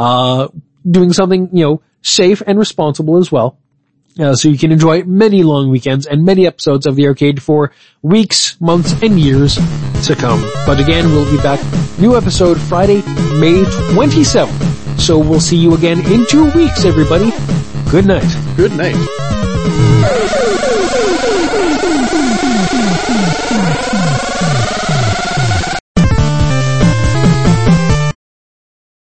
Doing something, safe and responsible as well. So you can enjoy many long weekends and many episodes of The Arcade for weeks, months, and years to come. But again, we'll be back. New episode Friday, May 27th. So we'll see you again in 2 weeks, everybody. Good night. Good night.